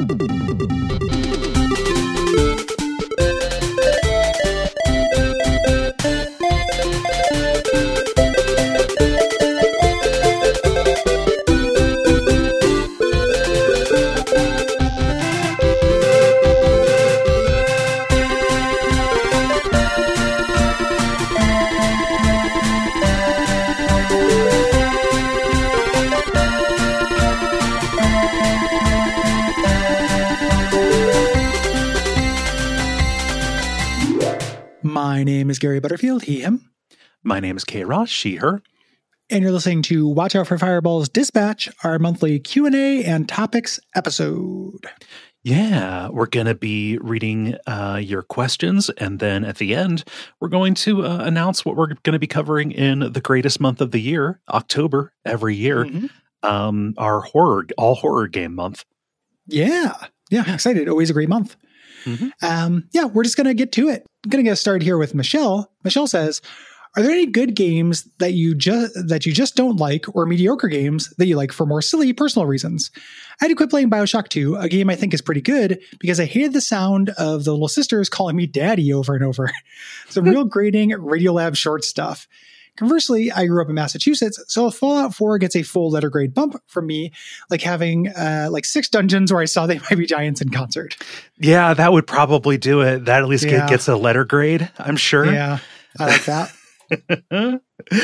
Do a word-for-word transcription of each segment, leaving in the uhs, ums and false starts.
My name is Gary Butterfield, he, him. My name is Kay Ross, she, her. And you're listening to Watch Out for Fireballs Dispatch, our monthly Q and A and topics episode. Yeah, we're going to be reading uh, your questions, and then at the end, we're going to uh, announce what we're going to be covering in the greatest month of the year, October, every year, mm-hmm. um, our horror, all horror game month. Yeah, yeah, I'm excited. Always a great month. Mm-hmm. Um, yeah, we're just going to get to it. I'm going to get started here with Michelle. Michelle says, are there any good games that you just that you just don't like, or mediocre games that you like for more silly personal reasons? I had to quit playing BioShock two, a game I think is pretty good, because I hated the sound of the little sisters calling me daddy over and over. Some real grating Radiolab short stuff. Conversely, I grew up in Massachusetts, so Fallout four gets a full letter grade bump from me, like having uh, like six dungeons where I saw They Might Be Giants in concert. Yeah, that would probably do it. That at least yeah. get, gets a letter grade, I'm sure. Yeah, I like that.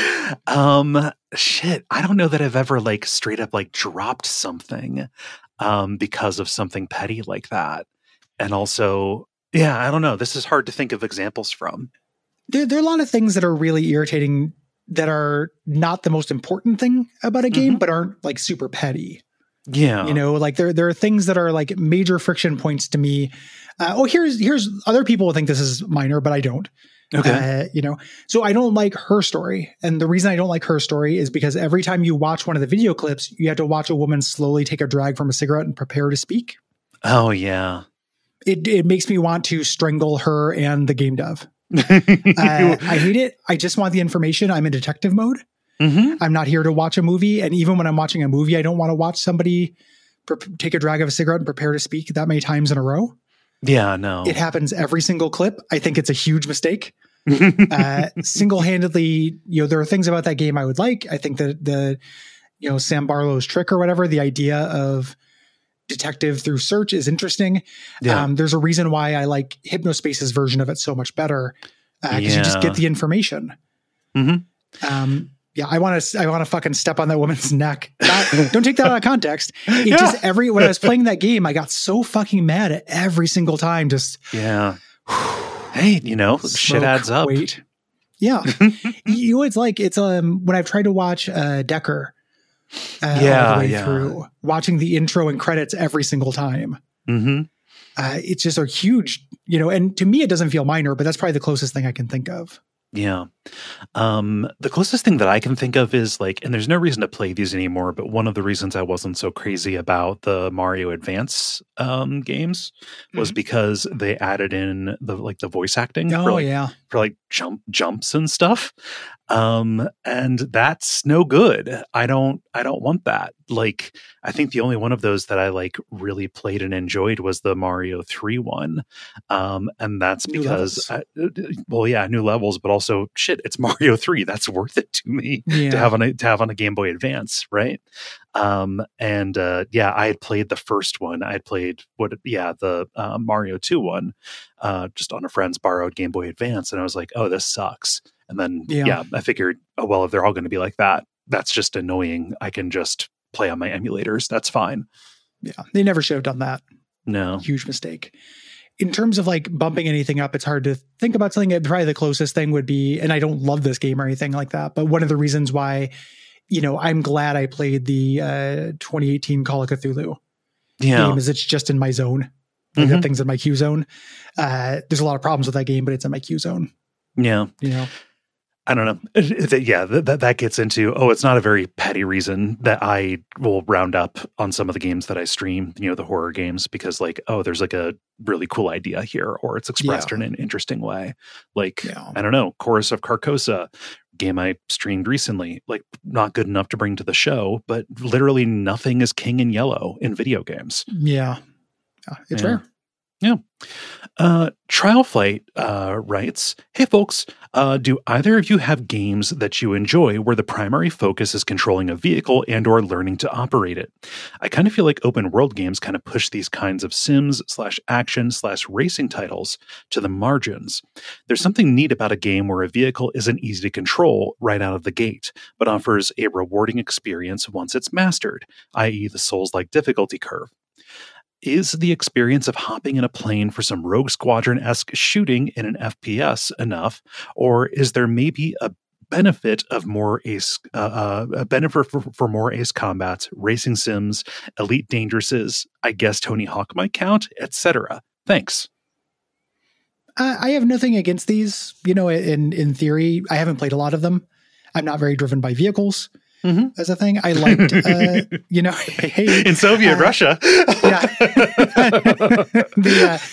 um, shit, I don't know that I've ever like straight up like dropped something um, because of something petty like that. And also, yeah, I don't know. This is hard to think of examples from. There, there are a lot of things that are really irritating that are not the most important thing about a game, mm-hmm. but aren't like super petty. Yeah. You know, like there, there are things that are like major friction points to me. Uh, oh, here's, here's other people will think this is minor, but I don't. Okay. Uh, you know, so I don't like Her Story. And the reason I don't like Her Story is because every time you watch one of the video clips, you have to watch a woman slowly take a drag from a cigarette and prepare to speak. Oh, yeah. It, it makes me want to strangle her and the game dev. uh, I hate it. I just want the information. I'm in detective mode. Mm-hmm. I'm not here to watch a movie. And even when I'm watching a movie, I don't want to watch somebody pre- take a drag of a cigarette and prepare to speak that many times in a row. Yeah, no. It happens every single clip. I think it's a huge mistake. uh, single-handedly, you know, there are things about that game I would like. I think that the, you know, Sam Barlow's trick or whatever, the idea of detective through search is interesting. Yeah. Um, there's a reason why I like Hypnospace's version of it so much better, because uh, yeah. you just get the information. Mm-hmm. Um, yeah, I want to. I want to fucking step on that woman's neck. Not, don't take that out of context. It yeah. just every when I was playing that game, I got so fucking mad at every single time. Just yeah. Hey, you know, smoke, shit adds up. Wait. Yeah, you know, it's like it's um when I've tried to watch uh, Decker. Uh, yeah, all the way yeah. through, watching the intro and credits every single time. Mm-hmm. Uh, it's just a huge, you know, and to me, it doesn't feel minor, but that's probably the closest thing I can think of. Yeah. Um, the closest thing that I can think of is like, and there's no reason to play these anymore, but one of the reasons I wasn't so crazy about the Mario Advance um, games was mm-hmm. because they added in the like the voice acting. Oh, for, like, yeah. For like jump jumps and stuff. Um, and that's no good. I don't, I don't want that. Like, I think the only one of those that I like really played and enjoyed was the Mario three one. Um, and that's new because, I, well, yeah, new levels, but also shit, it's Mario three. That's worth it to me yeah. to have on a, to have on a Game Boy Advance. Right. Um, and, uh, yeah, I had played the first one. I had played what, yeah, the, uh, Mario two one, uh, just on a friend's borrowed Game Boy Advance. And I was like, oh, this sucks. And then, yeah. yeah, I figured, oh, well, if they're all going to be like that, that's just annoying. I can just play on my emulators. That's fine. Yeah. They never should have done that. No. Huge mistake. In terms of like bumping anything up, it's hard to think about something. Probably the closest thing would be, and I don't love this game or anything like that, but one of the reasons why, you know, I'm glad I played the uh, twenty eighteen Call of Cthulhu yeah. game is it's just in my zone. Like mm-hmm. that thing's in my Q zone. Uh, there's a lot of problems with that game, but it's in my Q zone. Yeah. You know? I don't know. Yeah, that that gets into, oh, it's not a very petty reason that I will round up on some of the games that I stream, you know, the horror games, because like, oh, there's like a really cool idea here, or it's expressed yeah. in an interesting way. Like, yeah. I don't know, Chorus of Carcosa, game I streamed recently, like not good enough to bring to the show, but literally nothing is king in yellow in video games. Yeah. Uh, it's yeah. rare. Yeah. Uh, Trial Flight uh, writes, "Hey folks, uh, do either of you have games that you enjoy where the primary focus is controlling a vehicle and or learning to operate it? I kind of feel like open world games kind of push these kinds of sims slash action slash racing titles to the margins. There's something neat about a game where a vehicle isn't easy to control right out of the gate, but offers a rewarding experience once it's mastered, that is the Souls-like difficulty curve. Is the experience of hopping in a plane for some Rogue Squadron-esque shooting in an F P S enough, or is there maybe a benefit of more ace, uh, uh, a benefit for, for more ace combats, racing sims, Elite Dangerouses, I guess Tony Hawk might count, et cetera? Thanks." Uh, I have nothing against these. You know, in in theory, I haven't played a lot of them. I'm not very driven by vehicles. Mm-hmm. As a thing, I liked, uh, you know, hey, in Soviet uh, Russia, yeah, the, uh,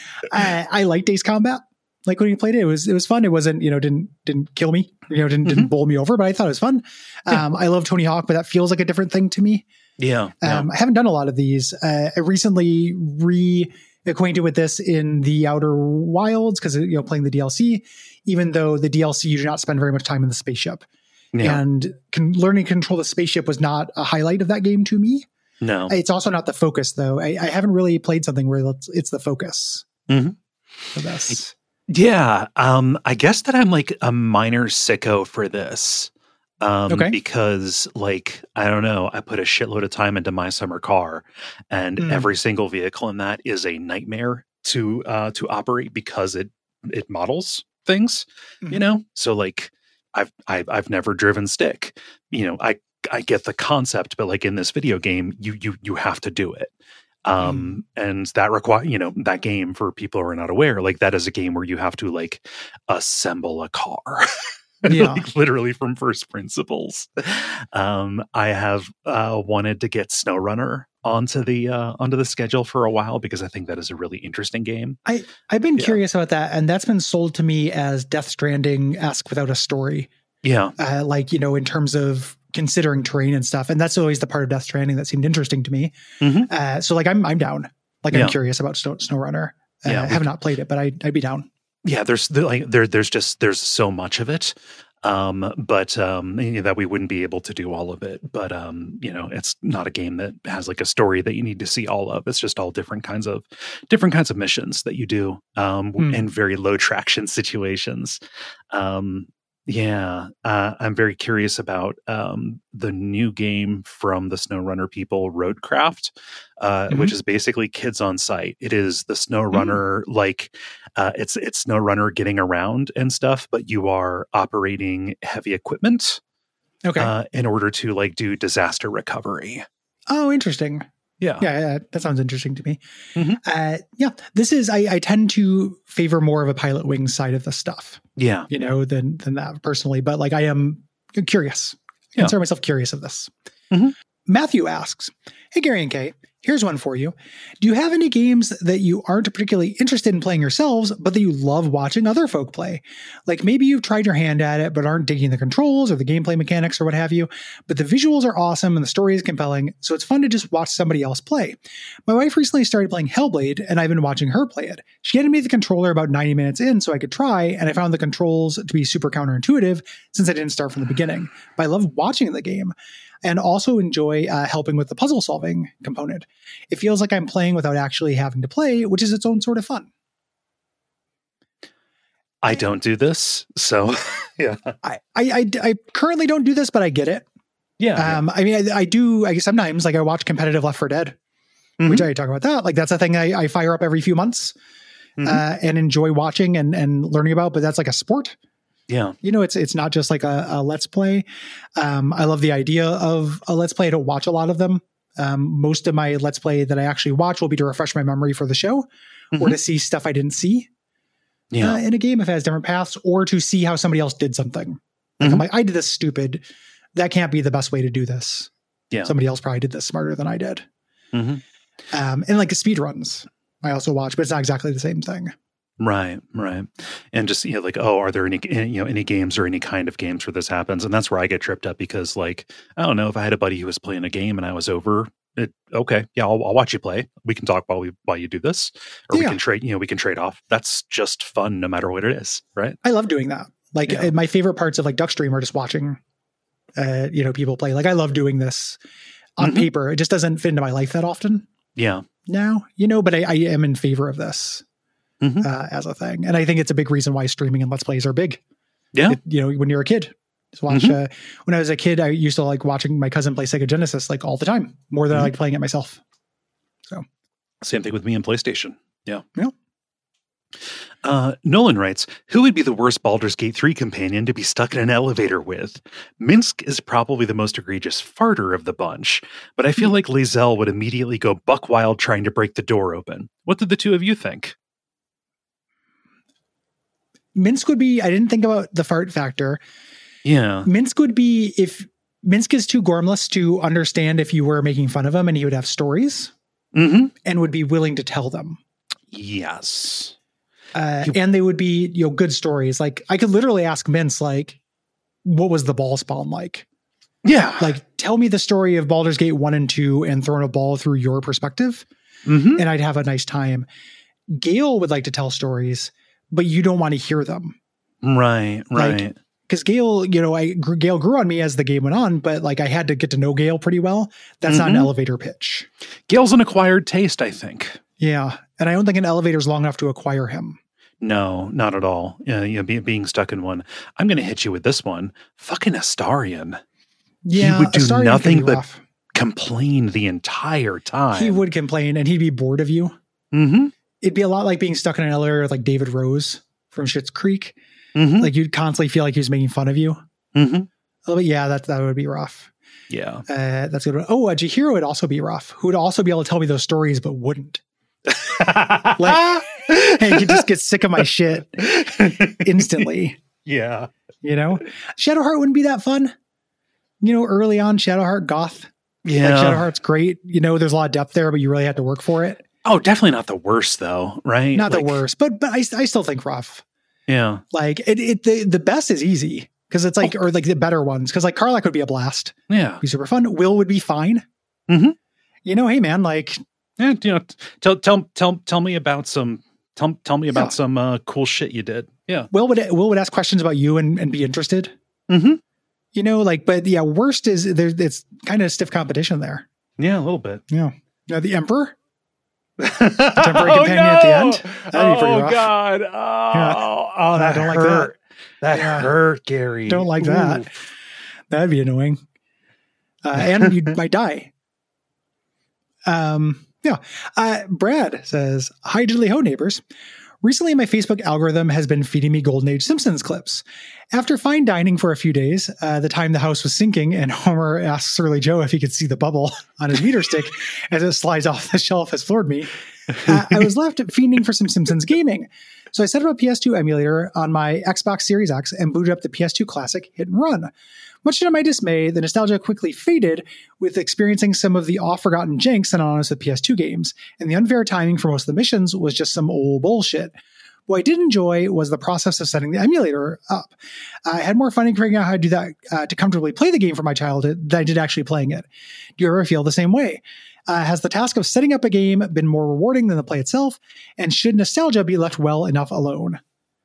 I, I liked Ace Combat. Like when you played it, it was it was fun. It wasn't, you know, didn't didn't kill me, you know, didn't mm-hmm. didn't bowl me over, but I thought it was fun. Um, yeah. I love Tony Hawk, but that feels like a different thing to me. Yeah, um, yeah. I haven't done a lot of these. Uh, I recently reacquainted with this in the Outer Wilds because you know playing the D L C. Even though the D L C you do not spend very much time in the spaceship. Yeah. And can, learning to control the spaceship was not a highlight of that game to me. No. It's also not the focus, though. I, I haven't really played something where it's, it's the focus mm-hmm. for this. Yeah. Um, I guess that I'm like a minor sicko for this. Um, okay. Because, like, I don't know, I put a shitload of time into My Summer Car, and mm. every single vehicle in that is a nightmare to uh, to operate because it it models things, mm-hmm. you know? So, like, I've, I've I've never driven stick. You know, I I get the concept, but like in this video game, you you you have to do it. Um, mm. And that require you know that game, for people who are not aware, like that is a game where you have to like assemble a car, yeah, like, literally from first principles. Um, I have uh, wanted to get SnowRunner onto the uh, onto the schedule for a while because I think that is a really interesting game. I I've been yeah. curious about that, and that's been sold to me as Death Stranding-esque without a story. Yeah, uh, like you know, in terms of considering terrain and stuff, and that's always the part of Death Stranding that seemed interesting to me. Mm-hmm. Uh, so like I'm I'm down. Like I'm yeah. curious about Snow, SnowRunner. Uh, yeah, I have not played it, but I I'd be down. Yeah, there's like there there's just there's so much of it. Um, but, um, you know, that we wouldn't be able to do all of it, but, um, you know, it's not a game that has like a story that you need to see all of. It's just all different kinds of, different kinds of missions that you do, um, mm. in very low traction situations. Um, yeah, uh, I'm very curious about, um, the new game from the SnowRunner people, Roadcraft, uh, mm-hmm. which is basically kids on site. It is the SnowRunner, mm. like, uh, it's, it's SnowRunner getting around and stuff, but you are operating heavy equipment, okay, uh, in order to like do disaster recovery. Oh, interesting. Yeah. yeah, yeah, that sounds interesting to me. Mm-hmm. Uh, yeah, this is, I, I tend to favor more of a Pilot Wings side of the stuff. Yeah. You know, than, than that personally, but like I am curious. I yeah. consider myself curious of this. Mm-hmm. Matthew asks, hey, Gary and Kay, here's one for you. Do you have any games that you aren't particularly interested in playing yourselves, but that you love watching other folk play? Like maybe you've tried your hand at it, but aren't digging the controls or the gameplay mechanics or what have you, but the visuals are awesome and the story is compelling, so it's fun to just watch somebody else play. My wife recently started playing Hellblade, and I've been watching her play it. She handed me the controller about ninety minutes in so I could try, and I found the controls to be super counterintuitive since I didn't start from the beginning. But I love watching the game, and also enjoy uh, helping with the puzzle solving component. It feels like I'm playing without actually having to play, which is its own sort of fun. I don't do this, so yeah. I, I, I, I currently don't do this, but I get it. Yeah. Um, yeah. I mean, I, I do, I sometimes like I watch competitive Left four Dead, mm-hmm. which I talk about that. Like that's a thing I, I fire up every few months mm-hmm. uh, and enjoy watching and, and learning about, but that's like a sport. Yeah. You know, it's it's not just like a, a let's play. Um, I love the idea of a let's play. I don't watch a lot of them. Um, most of my let's play that I actually watch will be to refresh my memory for the show mm-hmm. or to see stuff I didn't see yeah. uh, in a game if it has different paths, or to see how somebody else did something. Like mm-hmm. I'm like, I did this stupid. That can't be the best way to do this. Yeah. Somebody else probably did this smarter than I did. Mm-hmm. Um, and like the speed runs I also watch, but it's not exactly the same thing. Right, right. And just, you know, like, oh, are there any, you know, any games or any kind of games where this happens? And that's where I get tripped up because, like, I don't know, if I had a buddy who was playing a game and I was over it, okay, yeah, I'll, I'll watch you play. We can talk while we while you do this, or Yeah. we can trade. You know, we can trade off. That's just fun, no matter what it is, right? I love doing that. Like Yeah. my favorite parts of like Duckstream are just watching, uh, you know, people play. Like I love doing this on Mhm. paper. It just doesn't fit into my life that often Yeah. now, you know. But I, I am in favor of this Mhm. uh, as a thing, and I think it's a big reason why streaming and Let's Plays are big. Yeah. It- you know, when you're a kid, just watch. Mhm. Uh, when I was a kid, I used to like watching my cousin play Sega Genesis like all the time, more than Mhm. I like playing it myself. Same thing with me and PlayStation. Yeah. Yeah. Uh, Nolan writes, who would be the worst Baldur's Gate three companion to be stuck in an elevator with? Minsk is probably the most egregious farter of the bunch, but I feel like Lae'zel would immediately go buck wild trying to break the door open. What did the two of you think? Minsk would be. I didn't think about the fart factor. Yeah. Minsk would be if Minsk is too gormless to understand if you were making fun of him, and he would have stories Mm-hmm. and would be willing to tell them. Yes. Uh, You- and they would be, you know, good stories. Like I could literally ask Minsk, like, what was the ball spawn like? Yeah. Like, tell me the story of Baldur's Gate one and two and throwing a ball through your perspective. Mm-hmm. And I'd have a nice time. Gale would like to tell stories, but you don't want to hear them. Right. Like, Right. Because Gale, you know, I Gale grew on me as the game went on, but like I had to get to know Gale pretty well. That's not an Mhm. elevator pitch. Gale's an acquired taste, I think. Yeah. And I don't think an elevator is long enough to acquire him. No, not at all. Yeah, you know, be, being stuck in one. I'm going to hit you with this one. Fucking Astarion. Yeah. would do Astarion can nothing be but rough. Complain the entire time. He would complain and he'd be bored of you. Mm-hmm. It'd be a lot like being stuck in an elevator with like David Rose from Schitt's Creek. Mm-hmm. Like you'd constantly feel like he was making fun of you. Mm-hmm. Oh, but yeah, that that would be rough. Yeah. Uh, that's a good. One. Oh, a Chihiro would also be rough. Who would also be able to tell me those stories, but wouldn't. Like, and you just get sick of my shit instantly. Yeah. You know, Shadowheart wouldn't be that fun. You know, early on, Shadowheart goth. Yeah. Like Shadowheart's great. You know, there's a lot of depth there, but you really have to work for it. Oh, definitely not the worst though, right? Not Like, the worst, but but I, I still think rough. Yeah. Like it, it the, the best is easy because it's like, or like the better ones. Cause like Karlach would be a blast. Yeah. Be super fun. Will would be fine. Mhm. You know, hey man, like, Yeah. You know, t- tell tell tell tell me about some tell tell me about Yeah. some uh, cool shit you did. Yeah. Will would, Will would ask questions about you and, and be interested, Mm-hmm. you know, like, but yeah, worst is there's, it's kind of stiff competition there. Yeah, a little bit. Yeah. Now the Emperor, Temporary companion at the end? That'd be pretty oh rough. God! Oh, oh, that I don't like hurt. That Yeah. hurt, Gary. Don't like that. Ooh. that'd be annoying. Uh, and you might die. Um, yeah. Uh, Brad says, hi, diddly ho neighbors. Recently, my Facebook algorithm has been feeding me Golden Age Simpsons clips. After fine dining for a few days, uh, the time the house was sinking and Homer asks Surly Joe if he could see the bubble on his meter stick as it slides off the shelf has floored me. Uh, I was left fiending for some Simpsons gaming. So I set up a P S two emulator on my Xbox Series X and booted up the P S two Classic Hit and Run. Much to my dismay, the nostalgia quickly faded with experiencing some of the oft-forgotten janks synonymous with P S two games, and the unfair timing for most of the missions was just some old bullshit. What I did enjoy was the process of setting the emulator up. I had more fun in figuring out how to do that uh, to comfortably play the game from my childhood than I did actually playing it. Do you ever feel the same way? Uh, has the task of setting up a game been more rewarding than the play itself? And should nostalgia be left well enough alone?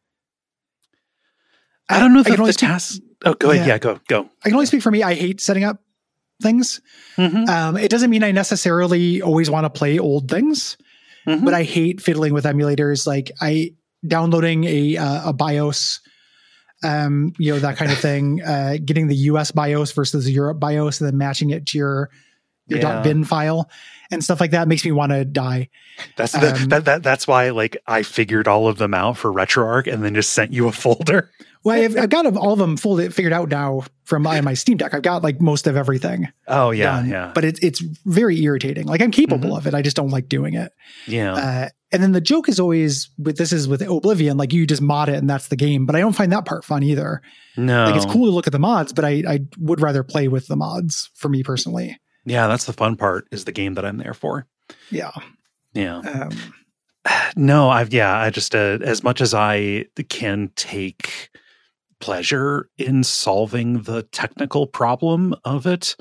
I don't know if I can the only speak- task. Oh, go ahead. Yeah. Yeah, go go. I can only speak for me. I hate setting up things. Mm-hmm. Um, it doesn't mean I necessarily always want to play old things, Mhm. but I hate fiddling with emulators. Like I downloading a uh, a BIOS, um, you know, that kind of thing. Uh, getting the U S BIOS versus the Europe BIOS, and then matching it to your your Yeah. .bin file and stuff like that makes me want to die. That's the, Um, that, that that's why like I figured all of them out for RetroArch and then just sent you a folder. Well, I've, I've got all of them folded, figured out now from my, my Steam Deck. I've got like most of everything. Oh yeah, done, yeah, But it's it's very irritating. Like I'm capable Mhm. of it. I just don't like doing it. yeah. Uh, and then the joke is always with this is with Oblivion, like you just mod it and that's the game. But I don't find that part fun either. no, Like it's cool to look at the mods, but I, I would rather play with the mods for me personally. Yeah, that's the fun part. Is the game that I'm there for. Yeah. Yeah. Um, No, I've yeah. I just uh, as much as I can take pleasure in solving the technical problem of it,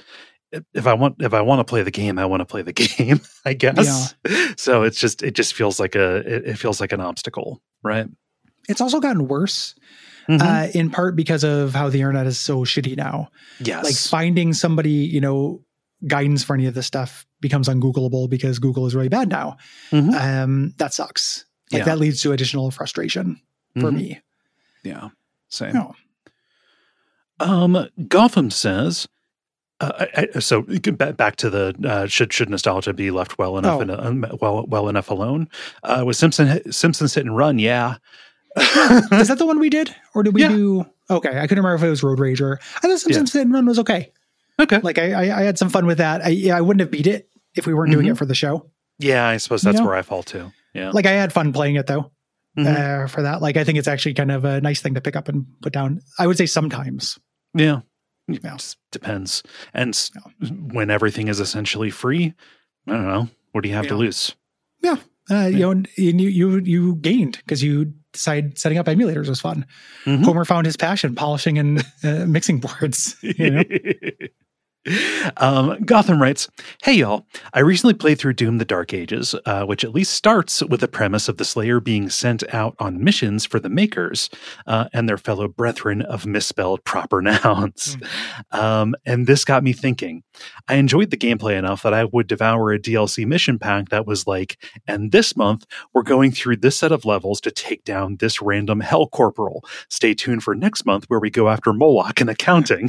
if I want if I want to play the game, I want to play the game, I guess. Yeah. So it's just it just feels like a it, it feels like an obstacle, right? It's also gotten worse, mm-hmm. uh, in part because of how the internet is so shitty now. Yes. Like finding somebody, you know, guidance for any of this stuff becomes ungoogleable because Google is really bad now. Mm-hmm. Um, that sucks. Like yeah. that leads to additional frustration for mm-hmm. me. Yeah. Same. No. Um, Gotham says, uh, I, I, so back to the, uh, should, should nostalgia be left well enough, oh. and um, well, well enough alone? Uh, was Simpson, Simpsons Hit and Run? Yeah. Is that the one we did? Or did we yeah. do? Okay. I couldn't remember if it was Road Rage or I thought Simpsons yeah. Hit and Run was okay. Okay. Like I, I, I had some fun with that. I, yeah, I wouldn't have beat it if we weren't mm-hmm. doing it for the show. Yeah. I suppose that's you know? where I fall too. Yeah. Like I had fun playing it though, mm-hmm. uh, for that. Like, I think it's actually kind of a nice thing to pick up and put down. I would say sometimes. Yeah. It yeah. just depends. And yeah. when everything is essentially free, I don't know. What do you have yeah. to lose? Yeah. Uh, you know, and you, you, you gained because you decided setting up emulators was fun. Mm-hmm. Homer found his passion, polishing and uh, mixing boards. You know? um, Gotham writes, "Hey y'all, I recently played through Doom the Dark Ages, uh, which at least starts with the premise of the Slayer being sent out on missions for the Makers uh, and their fellow brethren of misspelled proper nouns. Mm. Um, and this got me thinking. I enjoyed the gameplay enough that I would devour a D L C mission pack that was like, and this month we're going through this set of levels to take down this random Hell Corporal. Stay tuned for next month where we go after Moloch and accounting."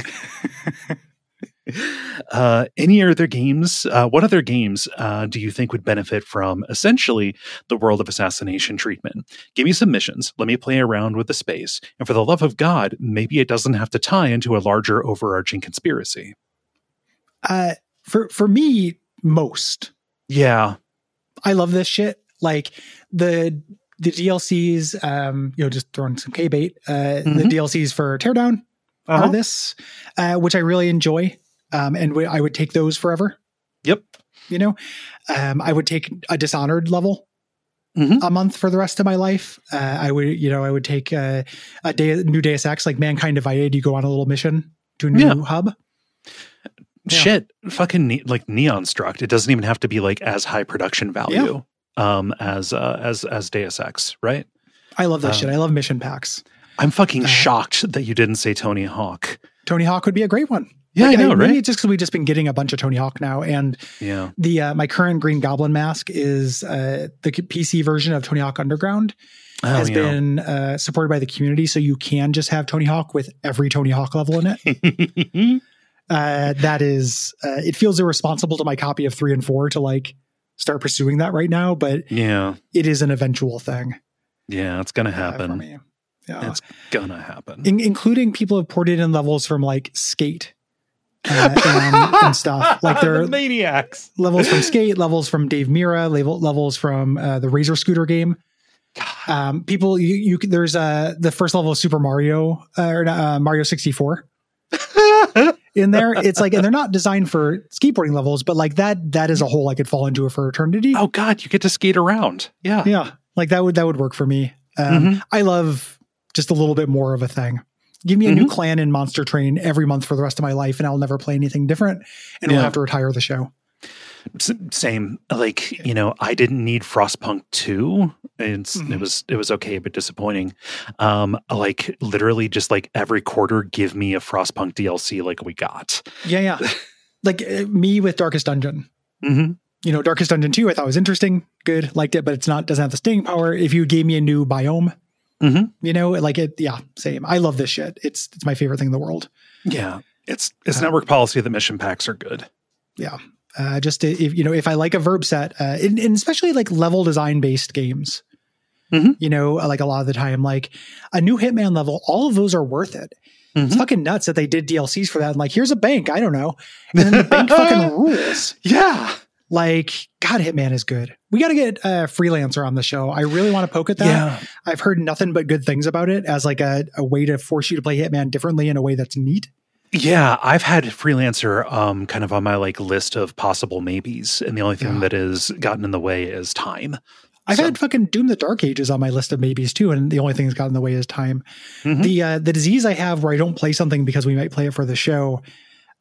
Uh, any other games? Uh, what other games uh, do you think would benefit from essentially the World of Assassination treatment? Give me some missions. Let me play around with the space. And for the love of God, maybe it doesn't have to tie into a larger overarching conspiracy. Uh, for for me, most. Yeah, I love this shit. Like the the D L Cs. Um, you know, just throwing some K bait. Uh, mm-hmm. The D L Cs for Teardown uh-huh. are this, uh, which I really enjoy. Um, and w- I would take those forever. Yep. You know, um, I would take a Dishonored level mm-hmm. a month for the rest of my life. Uh, I would, you know, I would take uh, a day, new Deus Ex, like Mankind Divided. You go on a little mission to a new yeah. hub. Shit, yeah. fucking ne- like Neon Struct. It doesn't even have to be like as high production value yeah. um, as uh, as as Deus Ex, right? I love that um, shit. I love mission packs. I'm fucking uh, shocked that you didn't say Tony Hawk. Tony Hawk would be a great one. Yeah, like, I know, I, right? Maybe it's just because we've just been getting a bunch of Tony Hawk now, and yeah, the uh, my current Green Goblin mask is uh, the P C version of Tony Hawk Underground oh, has yeah. been uh, supported by the community, so you can just have Tony Hawk with every Tony Hawk level in it. uh, that is, uh, it feels irresponsible to my copy of three and four to like start pursuing that right now, but yeah, it is an eventual thing. Yeah, it's gonna happen. Uh, for me. Yeah, it's gonna happen. In- including people have ported in levels from like Skate. Uh, and, and stuff like they're the maniacs. Levels from Skate, levels from Dave Mirra, level, levels from uh, the Razor Scooter game. Um, people, you, you there's uh, the first level of Super Mario uh, or uh, Mario sixty-four in there. It's like, and they're not designed for skateboarding levels, but like that that is a hole I could fall into for eternity. Oh God, you get to skate around. Yeah, yeah, like that would that would work for me. Um, mm-hmm. I love just a little bit more of a thing. Give me a mm-hmm. new clan in Monster Train every month for the rest of my life, and I'll never play anything different, and yeah. we'll have to retire the show. S- same. Like, you know, I didn't need Frostpunk two. It's, mm-hmm. It was it was okay, but disappointing. Um, like, literally just like every quarter, give me a Frostpunk D L C like we got. Yeah, yeah. Like uh, me with Darkest Dungeon. Mm-hmm. You know, Darkest Dungeon two, I thought was interesting, good, liked it, but it's not, doesn't have the staying power. If you gave me a new biome, mm-hmm. you know, like it, yeah, same. I love this shit. It's it's my favorite thing in the world. Yeah, it's it's uh, network policy that mission packs are good. Yeah, uh, just if you know, if I like a verb set, uh, and, and especially like level design based games, mm-hmm. you know, like a lot of the time, like a new Hitman level, all of those are worth it. Mm-hmm. It's fucking nuts that they did D L Cs for that. And like, here's a bank, I don't know, and then the bank fucking rules. Yeah. Like, God, Hitman is good. We got to get a Freelancer on the show. I really want to poke at that. Yeah. I've heard nothing but good things about it as like a, a way to force you to play Hitman differently in a way that's neat. Yeah, I've had Freelancer um, kind of on my like list of possible maybes, and the only thing yeah. that has gotten in the way is time. I've so. had fucking Doom the Dark Ages on my list of maybes too, and the only thing that's gotten in the way is time. Mm-hmm. The uh, the disease I have where I don't play something because we might play it for the show.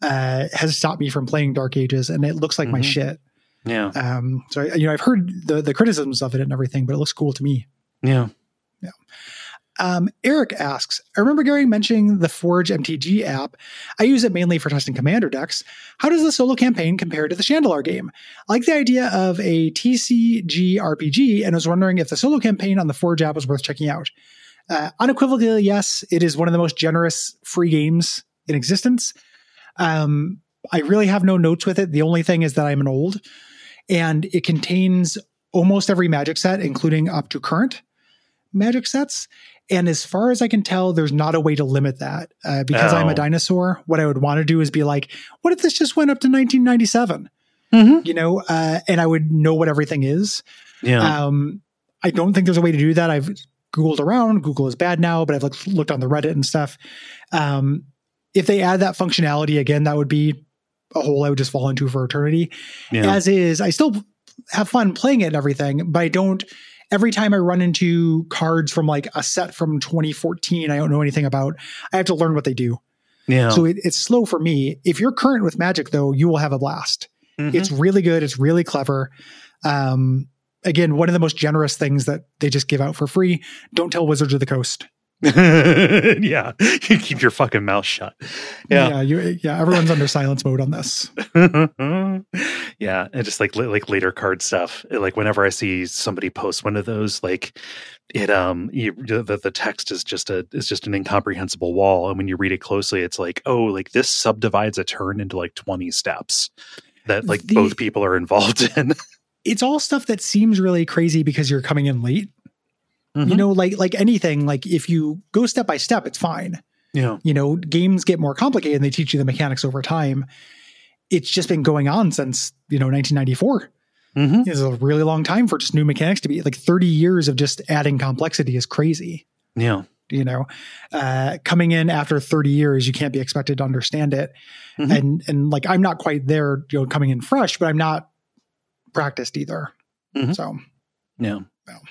uh, has stopped me from playing Dark Ages, and it looks like mm-hmm. my shit. Yeah. Um, so, you know, I've heard the, the criticisms of it and everything, but it looks cool to me. Yeah. Yeah. Um, Eric asks, I remember Gary mentioning the Forge M T G app. I use it mainly for testing commander decks. How does the solo campaign compare to the Chandalar game? I like the idea of a T C G R P G, and was wondering if the solo campaign on the Forge app was worth checking out. Uh, unequivocally, yes, it is one of the most generous free games in existence. Um, I really have no notes with it. The only thing is that I'm an old, and it contains almost every Magic set, including up to current Magic sets. And as far as I can tell, there's not a way to limit that. Uh, because oh. I'm a dinosaur, what I would want to do is be like, what if this just went up to nineteen ninety-seven? Mm-hmm. You know, uh, and I would know what everything is. Yeah. Um, I don't think there's a way to do that. I've Googled around. Google is bad now, but I've looked, looked on the Reddit and stuff. Um, if they add that functionality again, that would be a hole I would just fall into for eternity. Yeah. As is, I still have fun playing it and everything, but I don't, every time I run into cards from like a set from twenty fourteen I don't know anything about, I have to learn what they do. Yeah. So it, it's slow for me. If you're current with Magic though, you will have a blast. Mm-hmm. It's really good. It's really clever. Um, again, one of the most generous things that they just give out for free. Don't tell Wizards of the Coast. Yeah, you keep your fucking mouth shut. Yeah, yeah, you, yeah. Everyone's under silence mode on this. Yeah, and just like like later card stuff. Like whenever I see somebody post one of those, like it, um, you, the the text is just a is just an incomprehensible wall, and when you read it closely, it's like, oh, like this subdivides a turn into like twenty steps that like the, both people are involved in. It's all stuff that seems really crazy because you're coming in late. Mm-hmm. You know, like like anything, like if you go step by step, it's fine. Yeah. You know, games get more complicated and they teach you the mechanics over time. It's just been going on since, you know, nineteen ninety-four. Mm-hmm. It's a really long time for just new mechanics to be like thirty years of just adding complexity is crazy. Yeah. You know, uh, coming in after thirty years, you can't be expected to understand it. Mm-hmm. And, and like, I'm not quite there, you know, coming in fresh, but I'm not practiced either. Mm-hmm. So, yeah. Well.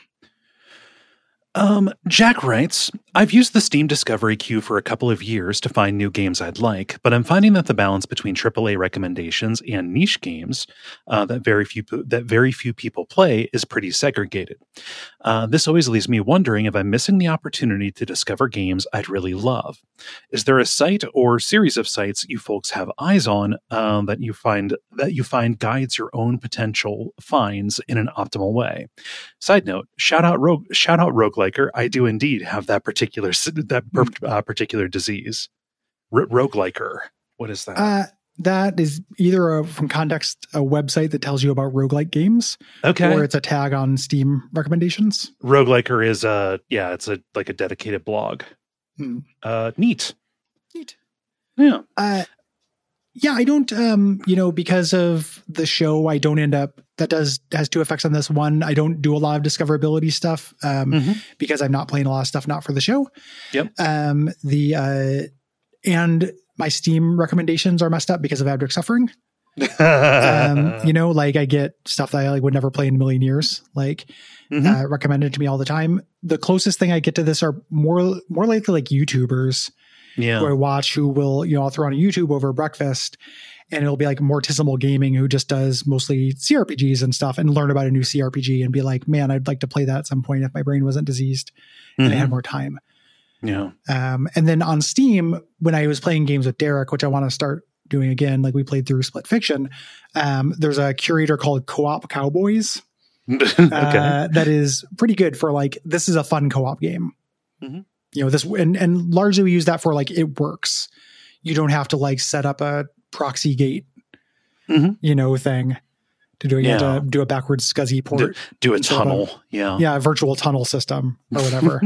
Um, Jack writes, I've used the Steam Discovery queue for a couple of years to find new games I'd like, but I'm finding that the balance between triple A recommendations and niche games uh, that very few that very few people play is pretty segregated. Uh, this always leaves me wondering if I'm missing the opportunity to discover games I'd really love. Is there a site or series of sites you folks have eyes on um, that you find that you find guides your own potential finds in an optimal way? Side note: shout out rogue shout out rogueliker. I do indeed have that particular that uh, particular disease. R- rogueliker. What is that? Uh, that is either a, from Context, a website that tells you about roguelike games, okay, or it's a tag on Steam recommendations. Rogueliker is a yeah, it's a like a dedicated blog. Hmm. Uh, neat, neat. Yeah. Uh, yeah, I don't, um, you know, because of the show, I don't end up, that does, has two effects on this. One, I don't do a lot of discoverability stuff, um, mm-hmm. because I'm not playing a lot of stuff, not for the show. Yep. Um, the, uh, and my Steam recommendations are messed up because of Abject Suffering. um, you know, like I get stuff that I like would never play in a million years, like, mm-hmm. uh, recommended to me all the time. The closest thing I get to this are more, more likely like YouTubers. Yeah. Who I watch, who will, you know, I'll throw on a YouTube over breakfast, and it'll be like Mortissimal Gaming, who just does mostly C R P Gs and stuff, and learn about a new C R P G and be like, man, I'd like to play that at some point if my brain wasn't diseased and mm-hmm. I had more time. Yeah. Um, and then on Steam, when I was playing games with Derek, which I want to start doing again, like we played through Split Fiction, um, there's a curator called Co-op Cowboys. Okay. uh, that is pretty good for like, this is a fun co-op game. Mm-hmm. You know, this, and, and largely we use that for like, it works. You don't have to like set up a proxy gate, mm-hmm. you know, thing to do, yeah. to do a backwards SCSI port. Do, do a tunnel. A, yeah. Yeah. A virtual tunnel system or whatever.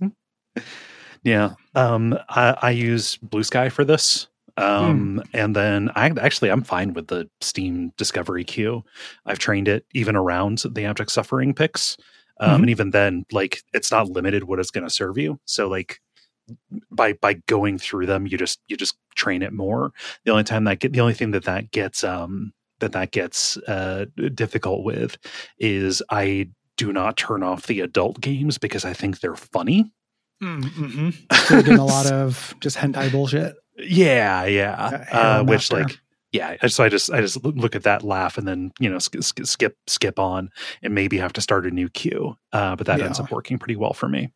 Yeah. Um, I, I use Blue Sky for this. Um, mm. and then I actually, I'm fine with the Steam Discovery queue. I've trained it even around the Abject Suffering picks. Um, mm-hmm. And even then, like, it's not limited what it's going to serve you. So like by, by going through them, you just, you just train it more. The only time that get, the only thing that that gets, um, that that gets, uh, difficult with is I do not turn off the adult games because I think they're funny. Mm-hmm. So you're getting a lot of just hentai bullshit. Yeah, yeah. Uh, Uh, which Master. like, yeah. So I just I just look at that, laugh, and then you know sk- sk- skip skip on, and maybe have to start a new queue. Uh, but that Yeah. ends up working pretty well for me.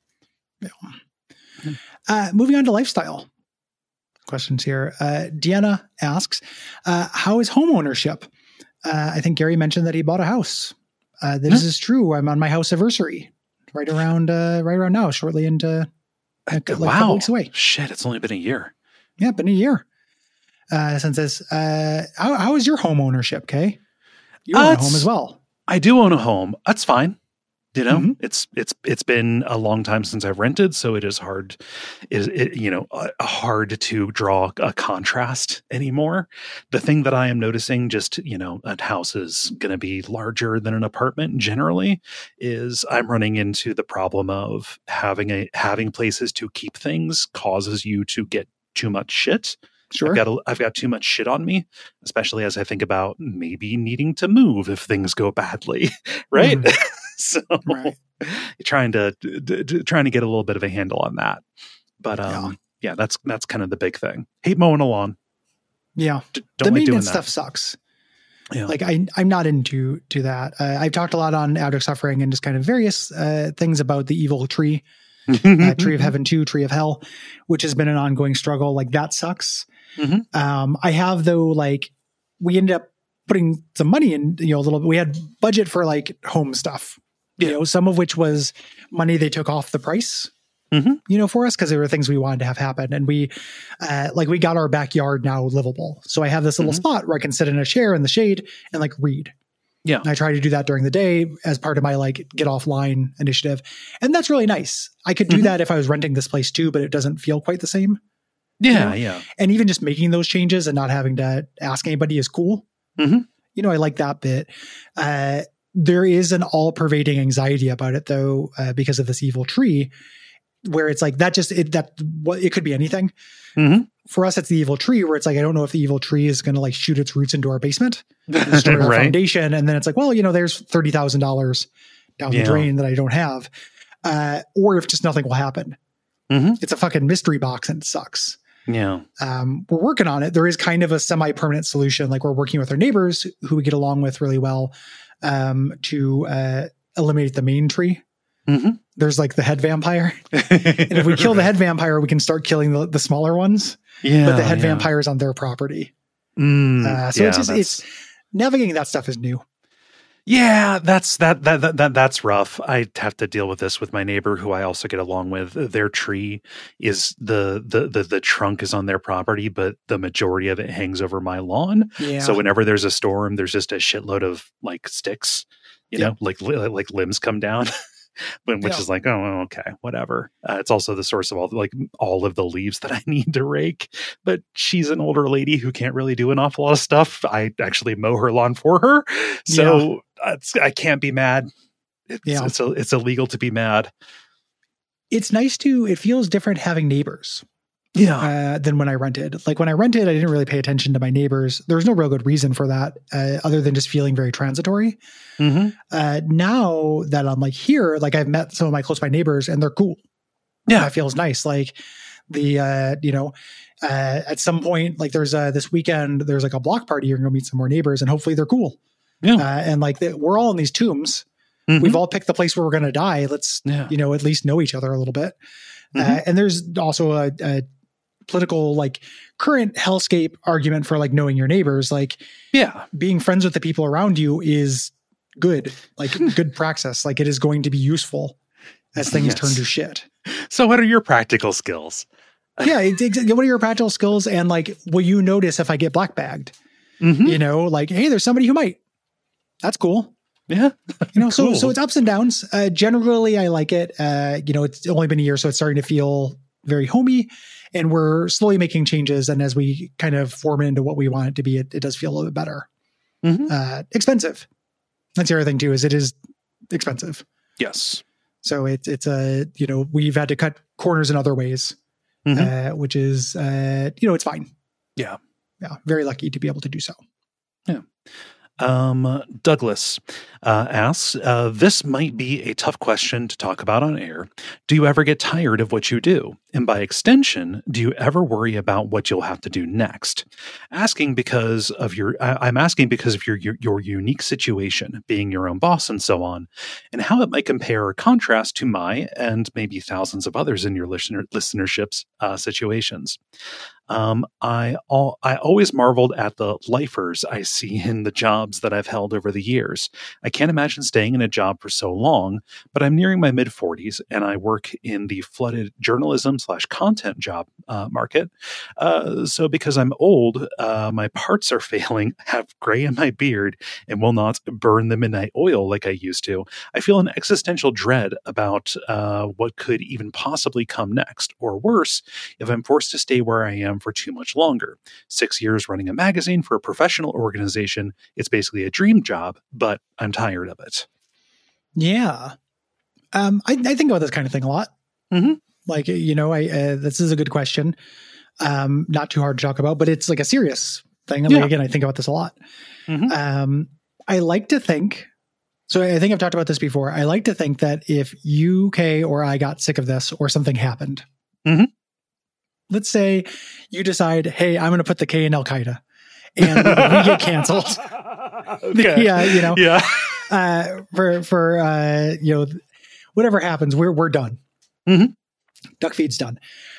Yeah. Uh, moving on to lifestyle questions here. Uh, Deanna asks, uh, "How is home ownership?" Uh, I think Gary mentioned that he bought a house. Uh, this Hmm. is true. I'm on my house anniversary, right around uh, right around now, shortly into like, like a couple Wow, weeks away. shit! It's only been a year. Yeah, been a year uh, since this. Uh, how how is your home ownership, Kay? You own Uh, a home it's- as well. I do own a home. That's fine. You know, Mhm. it's it's it's been a long time since I've rented, so it is hard. It is it, you know uh, hard to draw a contrast anymore. The thing that I am noticing, just you know, a house is going to be larger than an apartment generally, is I'm running into the problem of having a having places to keep things causes you to get too much shit. Sure. I've got a, I've got too much shit on me, especially as I think about maybe needing to move if things go badly, right? Mhm. So Right. trying to d- d- d- trying to get a little bit of a handle on that. But um, Yeah. yeah, that's that's kind of the big thing. Hate mowing a lawn. Yeah. D- The don't like doing maintenance that. stuff sucks. Yeah. Like I, I'm not into to that. Uh, I've talked a lot on Abject Suffering and just kind of various uh, things about the evil tree, uh, Tree of Heaven two, Tree of Hell, which has been an ongoing struggle. Like that sucks. Mhm. Um, I have though, like we ended up putting some money in, you know, a little bit. We had budget for like home stuff, Yeah. you know, some of which was money they took off the price, Mhm. you know, for us because there were things we wanted to have happen. And we, uh, like, we got our backyard now livable. So I have this little Mhm. spot where I can sit in a chair in the shade and like read. Yeah. And I try to do that during the day as part of my like get offline initiative. And that's really nice. I could do Mhm. that if I was renting this place too, but it doesn't feel quite the same. Yeah. know? Yeah. And even just making those changes and not having to ask anybody is cool. Mhm. You know, I like that bit. Uh, there is an all pervading anxiety about it though, uh, because of this evil tree where it's like that just, it, that what it could be anything. Mhm. For us, it's the evil tree where it's like, I don't know if the evil tree is going to like shoot its roots into our basement, destroy our Right. foundation. And then it's like, well, you know, there's thirty thousand dollars down Yeah. the drain that I don't have. Uh, or if just nothing will happen. Mhm. It's a fucking mystery box and it sucks. Yeah. Um, we're working on it. There is kind of a semi-permanent solution. Like we're working with our neighbors who we get along with really well, um, to, uh, eliminate the main tree. Mhm. There's like the head vampire. And if we kill the head vampire, we can start killing the, the smaller ones, yeah, but the head yeah. vampire is on their property. Mm, Uh, so yeah, it's just, that's- it's navigating that stuff is new. Yeah, that's that, that that that that's rough. I have to deal with this with my neighbor, who I also get along with. Their tree is the the the, the trunk is on their property, but the majority of it hangs over my lawn. Yeah. So whenever there's a storm, there's just a shitload of like sticks, you Yeah. know, like li- like limbs come down. But which Yeah. is like, oh, okay, whatever. Uh, it's also the source of all like all of the leaves that I need to rake. But she's an older lady who can't really do an awful lot of stuff. I actually mow her lawn for her, so it's, I can't be mad. It's, Yeah. it's it's illegal to be mad. It's nice to, it feels different having neighbors. Yeah, Uh, than when I rented. Like when I rented, I didn't really pay attention to my neighbors. There was no real good reason for that, uh, other than just feeling very transitory. mm-hmm. Uh, now that I'm like here, like I've met some of my close by neighbors and they're cool. Yeah. That feels nice. Like the, uh, you know, uh, at some point, like there's uh this weekend, there's like a block party. You're going to meet some more neighbors and hopefully they're cool. Yeah. Uh, and like the, we're all in these tombs. Mhm. We've all picked the place where we're going to die. Let's, Yeah. you know, at least know each other a little bit. Uh, Mhm. and there's also a, a political, like current hellscape argument for like knowing your neighbors. Like yeah, being friends with the people around you is good, like good praxis. Like it is going to be useful as things Yes. turn to shit. So what are your practical skills? Yeah. It's, it's, what are your practical skills? And like, will you notice if I get black bagged? Mhm. You know, like, hey, there's somebody who might. That's cool. Yeah, You know, so Cool. so it's ups and downs. Uh, generally, I like it. Uh, you know, it's only been a year, so it's starting to feel very homey, and we're slowly making changes. And as we kind of form it into what we want it to be, it, it does feel a little bit better. Mhm. Uh, expensive. That's the other thing too, is it is expensive. yes. So it's it's a you know we've had to cut corners in other ways, Mhm. uh, which is uh, you know it's fine. Yeah. Yeah, very lucky to be able to do so. Um, Douglas uh, asks, uh, this might be a tough question to talk about on air. Do you ever get tired of what you do? And by extension, do you ever worry about what you'll have to do next? Asking because of your, I, I'm asking because of your, your your unique situation, being your own boss and so on, and how it might compare or contrast to my and maybe thousands of others in your listener listenership's uh, situations. Um, I all, I always marveled at the lifers I see in the jobs that I've held over the years. I can't imagine staying in a job for so long, but I'm nearing my mid forties and I work in the flooded journalism slash content job uh, market. Uh, so because I'm old, uh, my parts are failing, have gray in my beard, and will not burn the midnight oil like I used to. I feel an existential dread about uh, what could even possibly come next, or worse, if I'm forced to stay where I am for too much longer. Six years running a magazine for a professional organization. It's basically a dream job, but I'm tired of it. Yeah. Um, I, I think about this kind of thing a lot. Mm-hmm. Like, you know, I, uh, this is a good question. Um, not too hard to talk about, but it's like a serious thing. And Yeah. like, again, I think about this a lot. Mm-hmm. Um, I like to think, so I think I've talked about this before. I like to think that if U K or I got sick of this or something happened, Mm-hmm. let's say you decide, hey, I'm going to put the K in Al Qaeda and we get canceled. Okay. Yeah. You know, Yeah. uh, for, for, uh, you know, whatever happens, we're, we're done. Mm-hmm. Duck feed's done.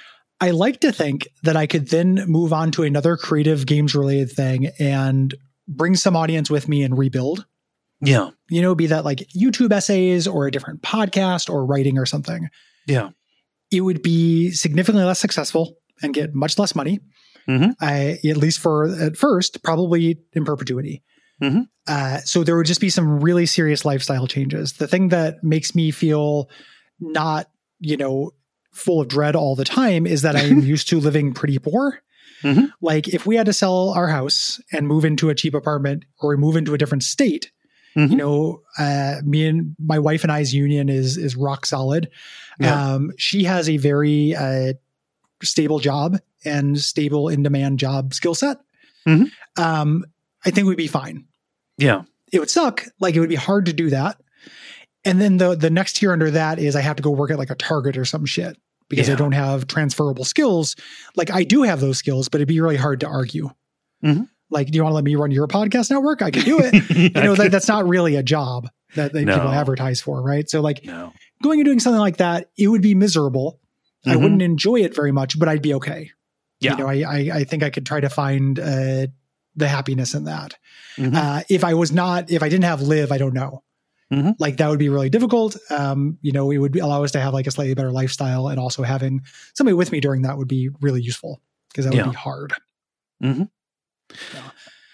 I like to think that I could then move on to another creative games related thing and bring some audience with me and rebuild. Yeah. You know, be that like YouTube essays or a different podcast or writing or something. Yeah. It would be significantly less successful and get much less money. Mm-hmm. I, at least for at first, probably in perpetuity. Mm-hmm. Uh, so there would just be some really serious lifestyle changes. The thing that makes me feel not, you know, full of dread all the time is that I'm used to living pretty poor. Mm-hmm. Like if we had to sell our house and move into a cheap apartment or move into a different state, Mm-hmm. you know, uh, me and my wife and I's union is, is rock solid. Yeah. Um, she has a very, uh, stable job and stable in demand job skill set. Mm-hmm. Um, I think we'd be fine. Yeah. It would suck. Like it would be hard to do that. And then the, the next tier under that is I have to go work at like a Target or some shit because Yeah. I don't have transferable skills. Like I do have those skills, but it'd be really hard to argue. Mm-hmm. Like, do you want to let me run your podcast network? I can do it. You know, that, that's not really a job that, that No. people advertise for, right? So like No. going and doing something like that, it would be miserable. I Mhm. wouldn't enjoy it very much, but I'd be okay. Yeah. You know, I, I, I think I could try to find uh, the happiness in that. Mhm. Uh, if I was not, if I didn't have Live, I don't know. Mhm. Like that would be really difficult. Um, you know, it would allow us to have like a slightly better lifestyle, and also having somebody with me during that would be really useful because that would Yeah. be hard. Mm-hmm. Yeah.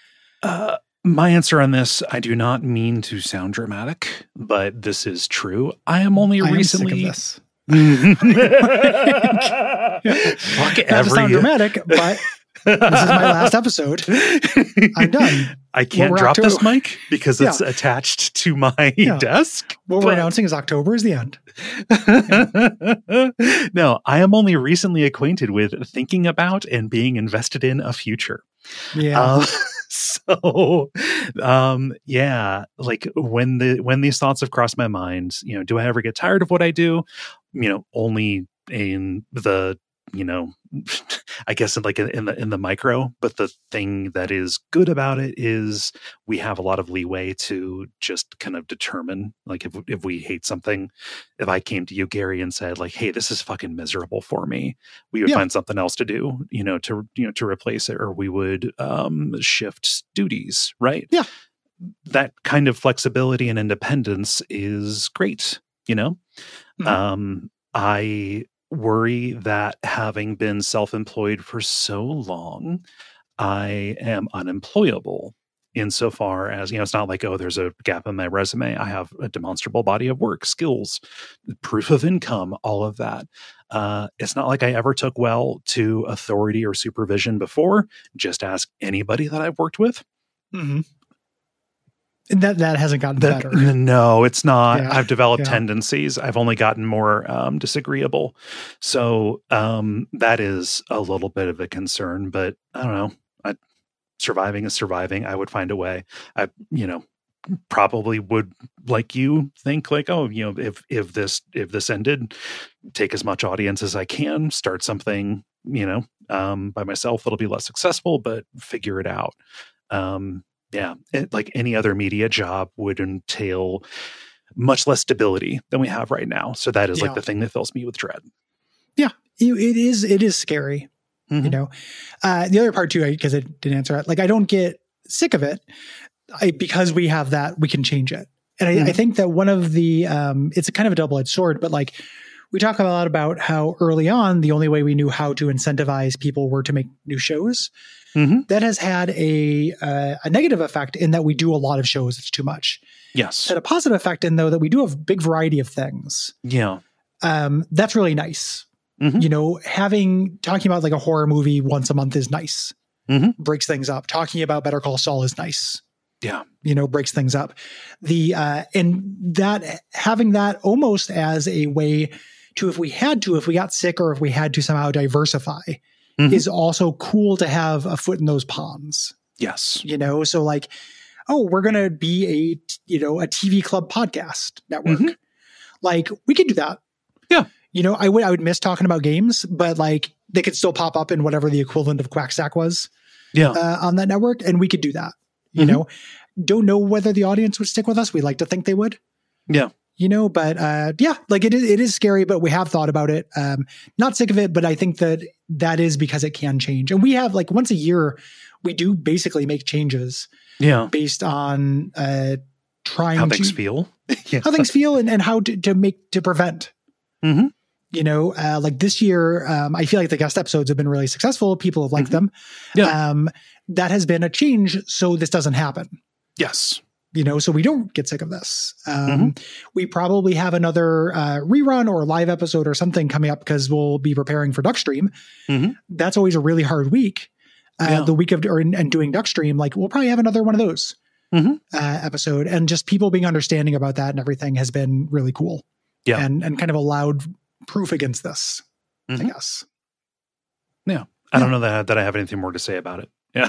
Uh, my answer on this, I do not mean to sound dramatic, but this is true. I am only I am recently. sick of this. Fuck Not to every. sound dramatic, but this is my last episode. I'm done. I can't we're drop up to- this mic because it's Yeah. attached to my Yeah. desk. What but- we're announcing is October is the end. No, I am only recently acquainted with thinking about and being invested in a future. Yeah. Uh, so, um, yeah, like when the when these thoughts have crossed my mind, you know, do I ever get tired of what I do? You know, only in the, you know, I guess in like in, in the in the micro. But the thing that is good about it is we have a lot of leeway to just kind of determine, like if if we hate something. If I came to you, Gary, and said like, "Hey, this is fucking miserable for me," we would Yeah. find something else to do, you know, to you know to replace it, or we would um, shift duties, right? Yeah. That kind of flexibility and independence is great, you know. Mhm. Um, I worry that having been self-employed for so long, I am unemployable insofar as, you know, it's not like, oh, there's a gap in my resume. I have a demonstrable body of work, skills, proof of income, all of that. Uh, it's not like I ever took well to authority or supervision before. Just ask anybody that I've worked with. Mm-hmm. And that, that hasn't gotten That, better. no, it's not. Yeah, I've developed yeah. tendencies. I've only gotten more um, disagreeable. So um, that is a little bit of a concern, but I don't know. I, surviving is surviving. I would find a way. I, you know, probably would, like you, think like, oh, you know, if if this if this ended, take as much audience as I can, start something, you know, um, by myself that'll be less successful, but figure it out. Um, yeah, it, like any other media job would entail much less stability than we have right now. So that is Yeah. like the thing that fills me with dread. Yeah, it it is. It is scary. Mm-hmm. You know, uh, the other part too, because I didn't answer it. Like, I don't get sick of it. I, because we have that, we can change it. And I, Mm-hmm. I think that one of the, um, it's a kind of a double-edged sword, but like we talk a lot about how early on, the only way we knew how to incentivize people were to make new shows. Mm-hmm. That has had a, uh, a negative effect in that we do a lot of shows. It's too much. Yes. Had a positive effect in though, that we do have a big variety of things. Yeah. Um, that's really nice. Mm-hmm. You know, having, talking about like a horror movie once a month is nice. Mm-hmm. Breaks things up. Talking about Better Call Saul is nice. Yeah. You know, breaks things up. The, uh, and that, having that almost as a way to, if we had to, if we got sick or if we had to somehow diversify, Mm-hmm. is also cool to have a foot in those ponds, Yes. you know? So like, oh, we're going to be a, you know, a T V club podcast network. Mm-hmm. Like, we could do that. Yeah. You know, I would, I would miss talking about games, but like they could still pop up in whatever the equivalent of Quackstack was Yeah. uh, on that network. And we could do that, you Mhm. know, don't know whether the audience would stick with us. We like to think they would, Yeah. you know, but uh, yeah, like it is, it is scary, but we have thought about it. Um, not sick of it, but I think that that is because it can change. And we have like once a year, we do basically make changes Yeah. based on uh, trying How to things feel. Yeah. how things feel and, and how to, to make, to prevent. Mm-hmm. You know, uh, like this year, um, I feel like the guest episodes have been really successful. People have liked Mhm. them. Yeah. Um, that has been a change. So this doesn't happen, Yes. you know, so we don't get sick of this. Um, Mm-hmm. We probably have another uh, rerun or live episode or something coming up because we'll be preparing for Duckstream. Mhm. That's always a really hard week. Uh, Yeah. The week of or, and doing Duckstream, like we'll probably have another one of those Mhm. uh, episode, and just people being understanding about that and everything has been really cool. Yeah. and and kind of allowed proof against this, I Mhm. guess. Yeah. I don't know that that I have anything more to say about it. Yeah.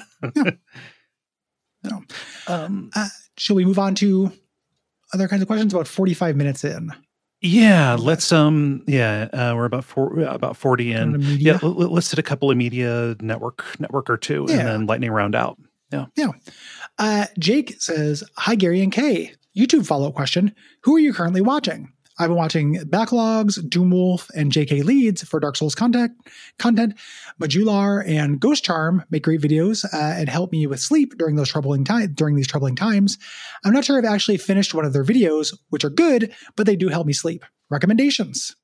No. um, Uh, shall we move on to other kinds of questions? About forty-five minutes in. yeah. Let's. Um. Yeah. Uh, we're about four. About forty Kind in. of media. Yeah. L- let's hit a couple of media network network or two, Yeah. and then lightning round out. Yeah. Yeah. Uh, Jake says, "Hi Gary and Kay. YouTube follow up question: who are you currently watching? I've been watching Backlogs, Doomwolf, and J K Leads for Dark Souls content. Content. Modular and Ghost Charm make great videos uh, and help me with sleep during those troubling time during these troubling times. I'm not sure I've actually finished one of their videos, which are good, but they do help me sleep. Recommendations."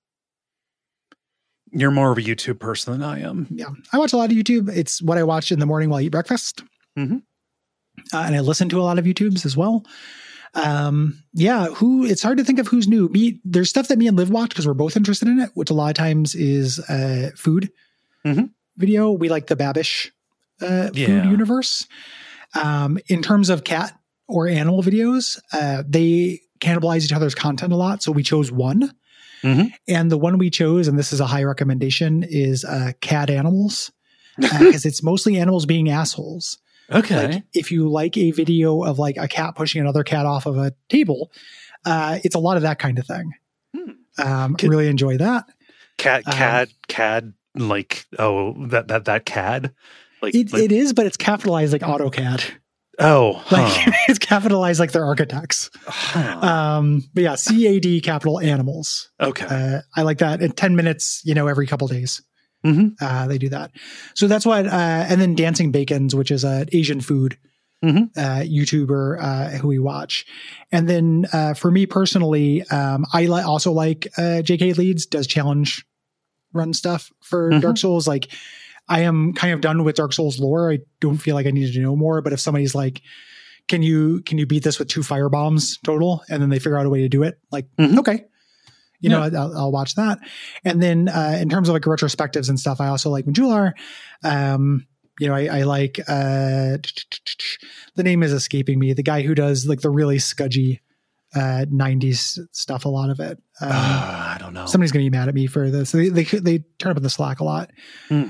You're more of a YouTube person than I am. Yeah, I watch a lot of YouTube. It's what I watch in the morning while I eat breakfast, Mhm. uh, and I listen to a lot of YouTubes as well. Um, yeah, who? It's hard to think of who's new. Me, there's stuff that me and Liv watch because we're both interested in it, which a lot of times is uh, food Mhm. video. We like the Babish uh, food Yeah. universe. Um, in terms of cat or animal videos, uh, they cannibalize each other's content a lot, so we chose one. Mhm. And the one we chose, and this is a high recommendation, is uh, cat animals, because it's mostly animals being assholes. Okay. Like if you like a video of like a cat pushing another cat off of a table, uh, it's a lot of that kind of thing. Hmm. Um, Could- really enjoy that. Cat, um, cad, cad. Like oh, that that that cad. Like, It, like it is, but it's capitalized like AutoCAD. oh, Like huh. it's capitalized like they're architects. Huh. Um, but yeah, C A D capital animals. okay. Uh, I like that. In ten minutes, you know, every couple days. Mhm. Uh, they do that. So that's what, uh, and then Dancing Bacons, which is an Asian food Mhm. uh, YouTuber uh, who we watch. And then uh, for me personally, um, I li- also like uh, J K Leads, does challenge run stuff for Mhm. Dark Souls. Like I am kind of done with Dark Souls lore. I don't feel like I need to know more, but if somebody's like, can you, can you beat this with two fire bombs total? And then they figure out a way to do it. Like, Mhm. okay. You know, I'll, I'll watch that. And then uh, in terms of like retrospectives and stuff, I also like Modular. Um, you know, I, I like, uh, the name is escaping me. The guy who does like the really scudgy uh, nineties stuff, a lot of it. Um, Uh, I don't know. Somebody's going to be mad at me for this. They, they, they turn up in the Slack a lot. Hmm.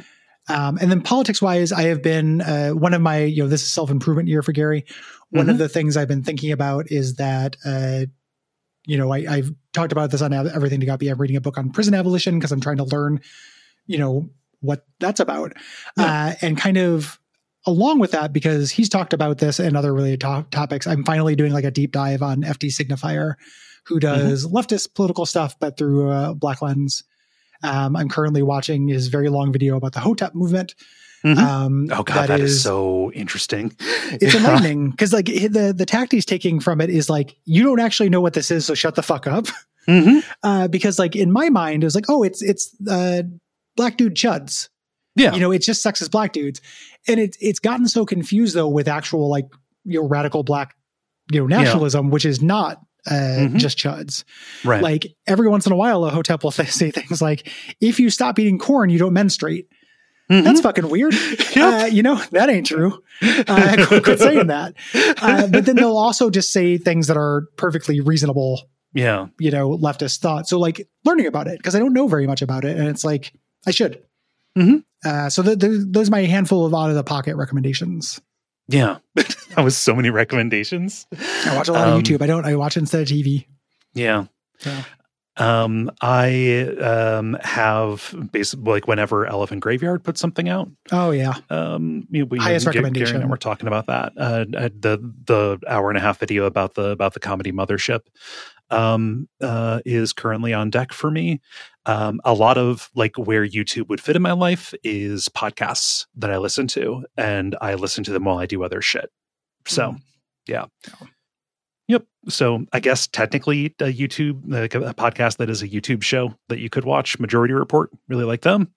Um, and then politics wise, I have been uh, one of my, you know, this is self-improvement year for Gary. One Mm-hmm. of the things I've been thinking about is that, uh, you know, I, I've talked about this on Everything to Guppy. I'm reading a book on prison abolition because I'm trying to learn, you know, what that's about. Yeah. Uh, and kind of along with that, because he's talked about this and other related to- topics, I'm finally doing like a deep dive on F D Signifier, who does mm-hmm. leftist political stuff, but through a black lens. Um, I'm currently watching his very long video about the Hotep movement. Mm-hmm. Um, oh God, that, that is, is so interesting. It's enlightening because like the the tact he's taking from it is like, you don't actually know what this is, so shut the fuck up. Mm-hmm. Uh, because like in my mind, it was like, oh, it's it's uh, black dude chuds. Yeah, you know, it's just sexist black dudes, and it's it's gotten so confused though with actual like, you know, radical black, you know, nationalism, yeah. which is not. Uh, mm-hmm. just chuds. Right. Like every once in a while, a Hotep will say things like, if you stop eating corn, you don't menstruate. Mm-hmm. That's fucking weird. Yep. Uh, you know, that ain't true. Uh, quit, quit saying that. Uh, but then they'll also just say things that are perfectly reasonable, yeah, you know, leftist thought. So like learning about it, because I don't know very much about it. And it's like, I should. Mm-hmm. Uh, so the, the, those are my handful of out of the pocket recommendations. Yeah. That was so many recommendations. I watch a lot um, of YouTube. I don't, I watch instead of T V. Yeah. So. Um, I, um, have basically like whenever Elephant Graveyard puts something out. Oh yeah. Um, we, we highest Gary, recommendation. Gary and we're talking about that, uh, the, the hour and a half video about the, about the comedy Mothership, um, uh, is currently on deck for me. Um, a lot of like where YouTube would fit in my life is podcasts that I listen to, and I listen to them while I do other shit. So, mm. yeah. Oh. Yep. So I guess technically a YouTube, like a, a podcast that is a YouTube show that you could watch, Majority Report, really like them.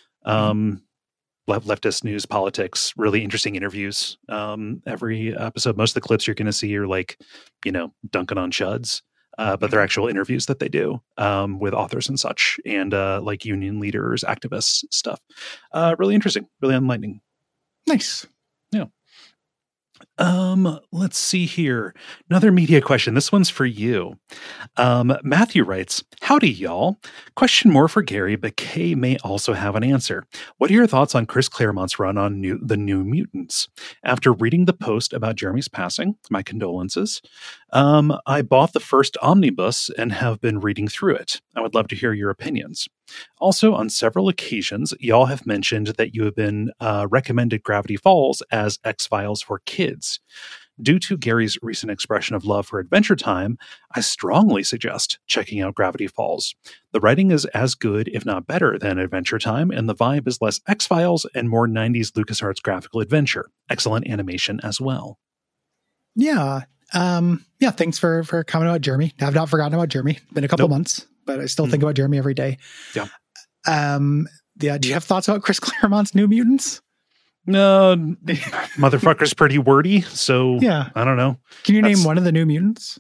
Um, mm. Leftist news, politics, really interesting interviews. Um, every episode, most of the clips you're going to see are like, you know, dunking on chuds. Uh, but they're actual interviews that they do um, with authors and such, and uh, like union leaders, activists, stuff. Uh, really interesting, really enlightening. Nice. Yeah. Um, let's see here. Another media question. This one's for you. Um, Matthew writes, howdy, y'all. Question more for Gary, but Kay may also have an answer. What are your thoughts on Chris Claremont's run on new, the New Mutants? After reading the post about Jeremy's passing, my condolences, um, I bought the first omnibus and have been reading through it. I would love to hear your opinions. Also, on several occasions, y'all have mentioned that you have been uh, recommended Gravity Falls as X-Files for kids. Due to Gary's recent expression of love for Adventure Time, I strongly suggest checking out Gravity Falls. The writing is as good, if not better, than Adventure Time, and the vibe is less X-Files and more nineties LucasArts graphical adventure. Excellent animation as well. Yeah. Um, yeah, thanks for, for commenting about Jeremy. I've not forgotten about Jeremy. Been a couple nope. months, but I still mm-hmm. think about Jeremy every day. Yeah. Um, yeah. Do you have thoughts about Chris Claremont's New Mutants? No, motherfucker's pretty wordy, so yeah. I don't know. Can you That's... name one of the New Mutants?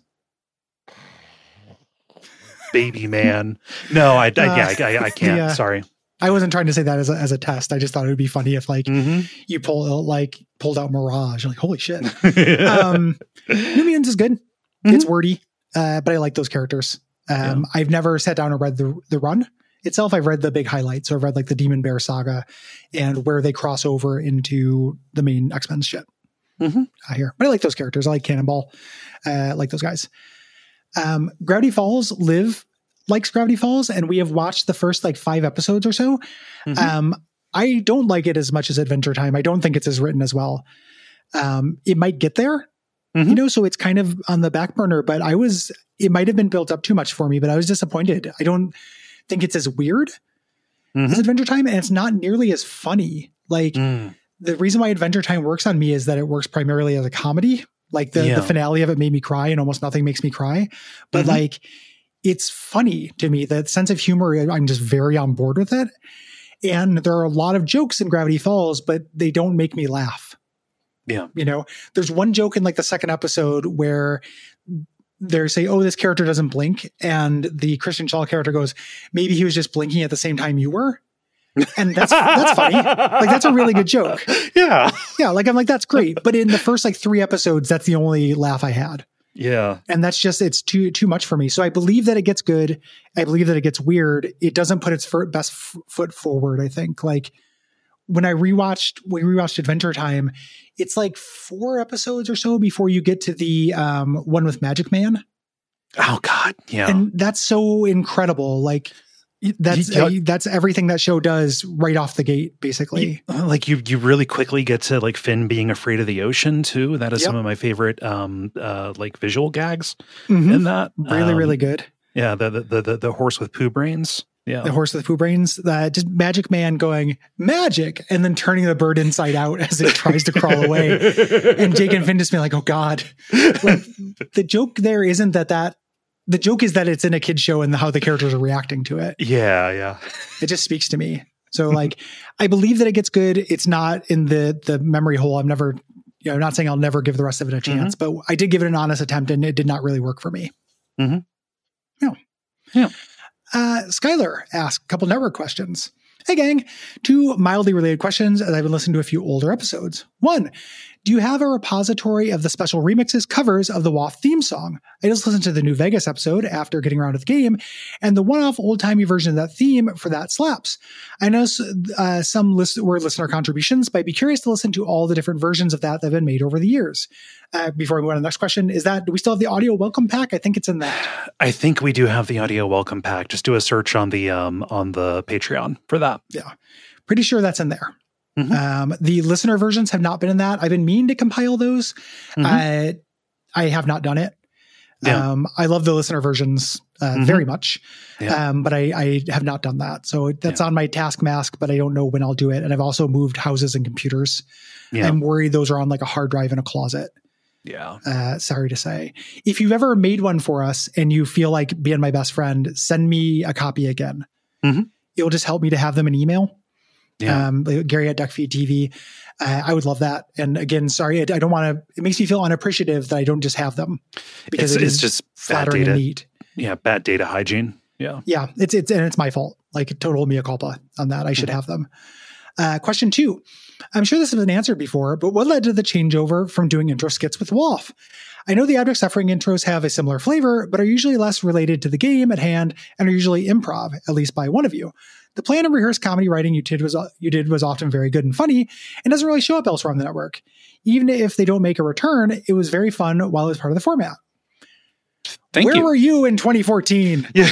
Baby Man. No, I, I uh, yeah, I, I can't. Yeah. Sorry. I wasn't trying to say that as a, as a test. I just thought it would be funny if like mm-hmm. you pull like pulled out Mirage. You're like, holy shit. um, New Mutants is good. Mm-hmm. It's wordy, uh, but I like those characters. Um, yeah. I've never sat down and read the the run itself. I've read the big highlights. So I've read like the Demon Bear saga and where they cross over into the main X-Men shit mm-hmm. uh, here. But I like those characters. I like Cannonball. Uh, I like those guys. Um, Gravity Falls, Liv likes Gravity Falls, and we have watched the first like five episodes or so. Mm-hmm. Um, I don't like it as much as Adventure Time. I don't think it's as written as well. Um, it might get there, mm-hmm. you know, so it's kind of on the back burner, but I was, it might have been built up too much for me, but I was disappointed. I don't think it's as weird mm-hmm. as Adventure Time, and it's not nearly as funny. Like mm. the reason why Adventure Time works on me is that it works primarily as a comedy. Like the, yeah. the finale of it made me cry, and almost nothing makes me cry. But mm-hmm. like, it's funny to me. That sense of humor, I'm just very on board with it. And there are a lot of jokes in Gravity Falls, but they don't make me laugh. Yeah. You know, there's one joke in like the second episode where they say, oh, this character doesn't blink. And the Christian Shaw character goes, maybe he was just blinking at the same time you were. And that's, that's funny. Like, that's a really good joke. Yeah. Yeah. Like, I'm like, that's great. But in the first like three episodes, that's the only laugh I had. Yeah. And that's just, it's too, too much for me. So I believe that it gets good. I believe that it gets weird. It doesn't put its best f- foot forward, I think. Like, when I rewatched, we rewatched Adventure Time, it's like four episodes or so before you get to the um, one with Magic Man. Oh God. Yeah. And that's so incredible. Like that's, You- uh, that's everything that show does right off the gate, basically. You- like you, you really quickly get to like Finn being afraid of the ocean too. That is Yep. some of my favorite, um, uh, like visual gags Mhm. in that. Really, Um, really good. Yeah. The, the, the, the horse with poo brains. Yeah. The horse with poo brains, uh, just Magic Man going magic and then turning the bird inside out as it tries to crawl away. And Jake and Finn just being like, oh God. Like, the joke there isn't that that, the joke is that it's in a kid's show and how the characters are reacting to it. Yeah. Yeah. It just speaks to me. So like, I believe that it gets good. It's not in the, the memory hole. I'm never, you know, I'm not saying I'll never give the rest of it a chance, but I did give it an honest attempt and it did not really work for me. Mm-hmm. No. Yeah. Uh, Skylar asked a couple network questions. Hey, gang. Two mildly related questions as I've been listening to a few older episodes. One, do you have a repository of the special remixes covers of the W A F theme song? I just listened to the New Vegas episode after getting around to the game, and the one-off old-timey version of that theme for that slaps. I know uh, some list- were listener contributions, but I'd be curious to listen to all the different versions of that that have been made over the years. Uh, before we move on to the next question, is that, do we still have the audio welcome pack? I think it's in that. I think we do have the audio welcome pack. Just do a search on the, um, on the Patreon for that. Yeah. Pretty sure that's in there. Mhm. Um, the listener versions have not been in that. I've been meaning to compile those. Mhm. Uh, I have not done it. Yeah. Um, I love the listener versions uh, Mhm. very much, Yeah. um, but I, I have not done that. So that's Yeah. on my task mask, but I don't know when I'll do it. And I've also moved houses and computers. Yeah. I'm worried those are on like a hard drive in a closet. Yeah. Uh, sorry to say. If you've ever made one for us and you feel like being my best friend, send me a copy again. Mhm. It'll just help me to have them in email. Yeah. Um, like Gary at Duckfeed T V. Uh, I would love that. And again, sorry, I, I don't want to, it makes me feel unappreciative that I don't just have them because It's, it it's is just bad flattering data. and neat. Yeah. Bad data hygiene. Yeah. Yeah. It's, it's, and it's my fault. Like total mea culpa on that. I should have them. Uh, question two. I'm sure this has been answered before, but what led to the changeover from doing intro skits with W A F? I know the Abject Suffering intros have a similar flavor, but are usually less related to the game at hand and are usually improv, at least by one of you. The plan and rehearsed comedy writing you did was you did was often very good and funny and doesn't really show up elsewhere on the network. Even if they don't make a return, it was very fun while it was part of the format. Thank Where you. were you in twenty fourteen? Yeah.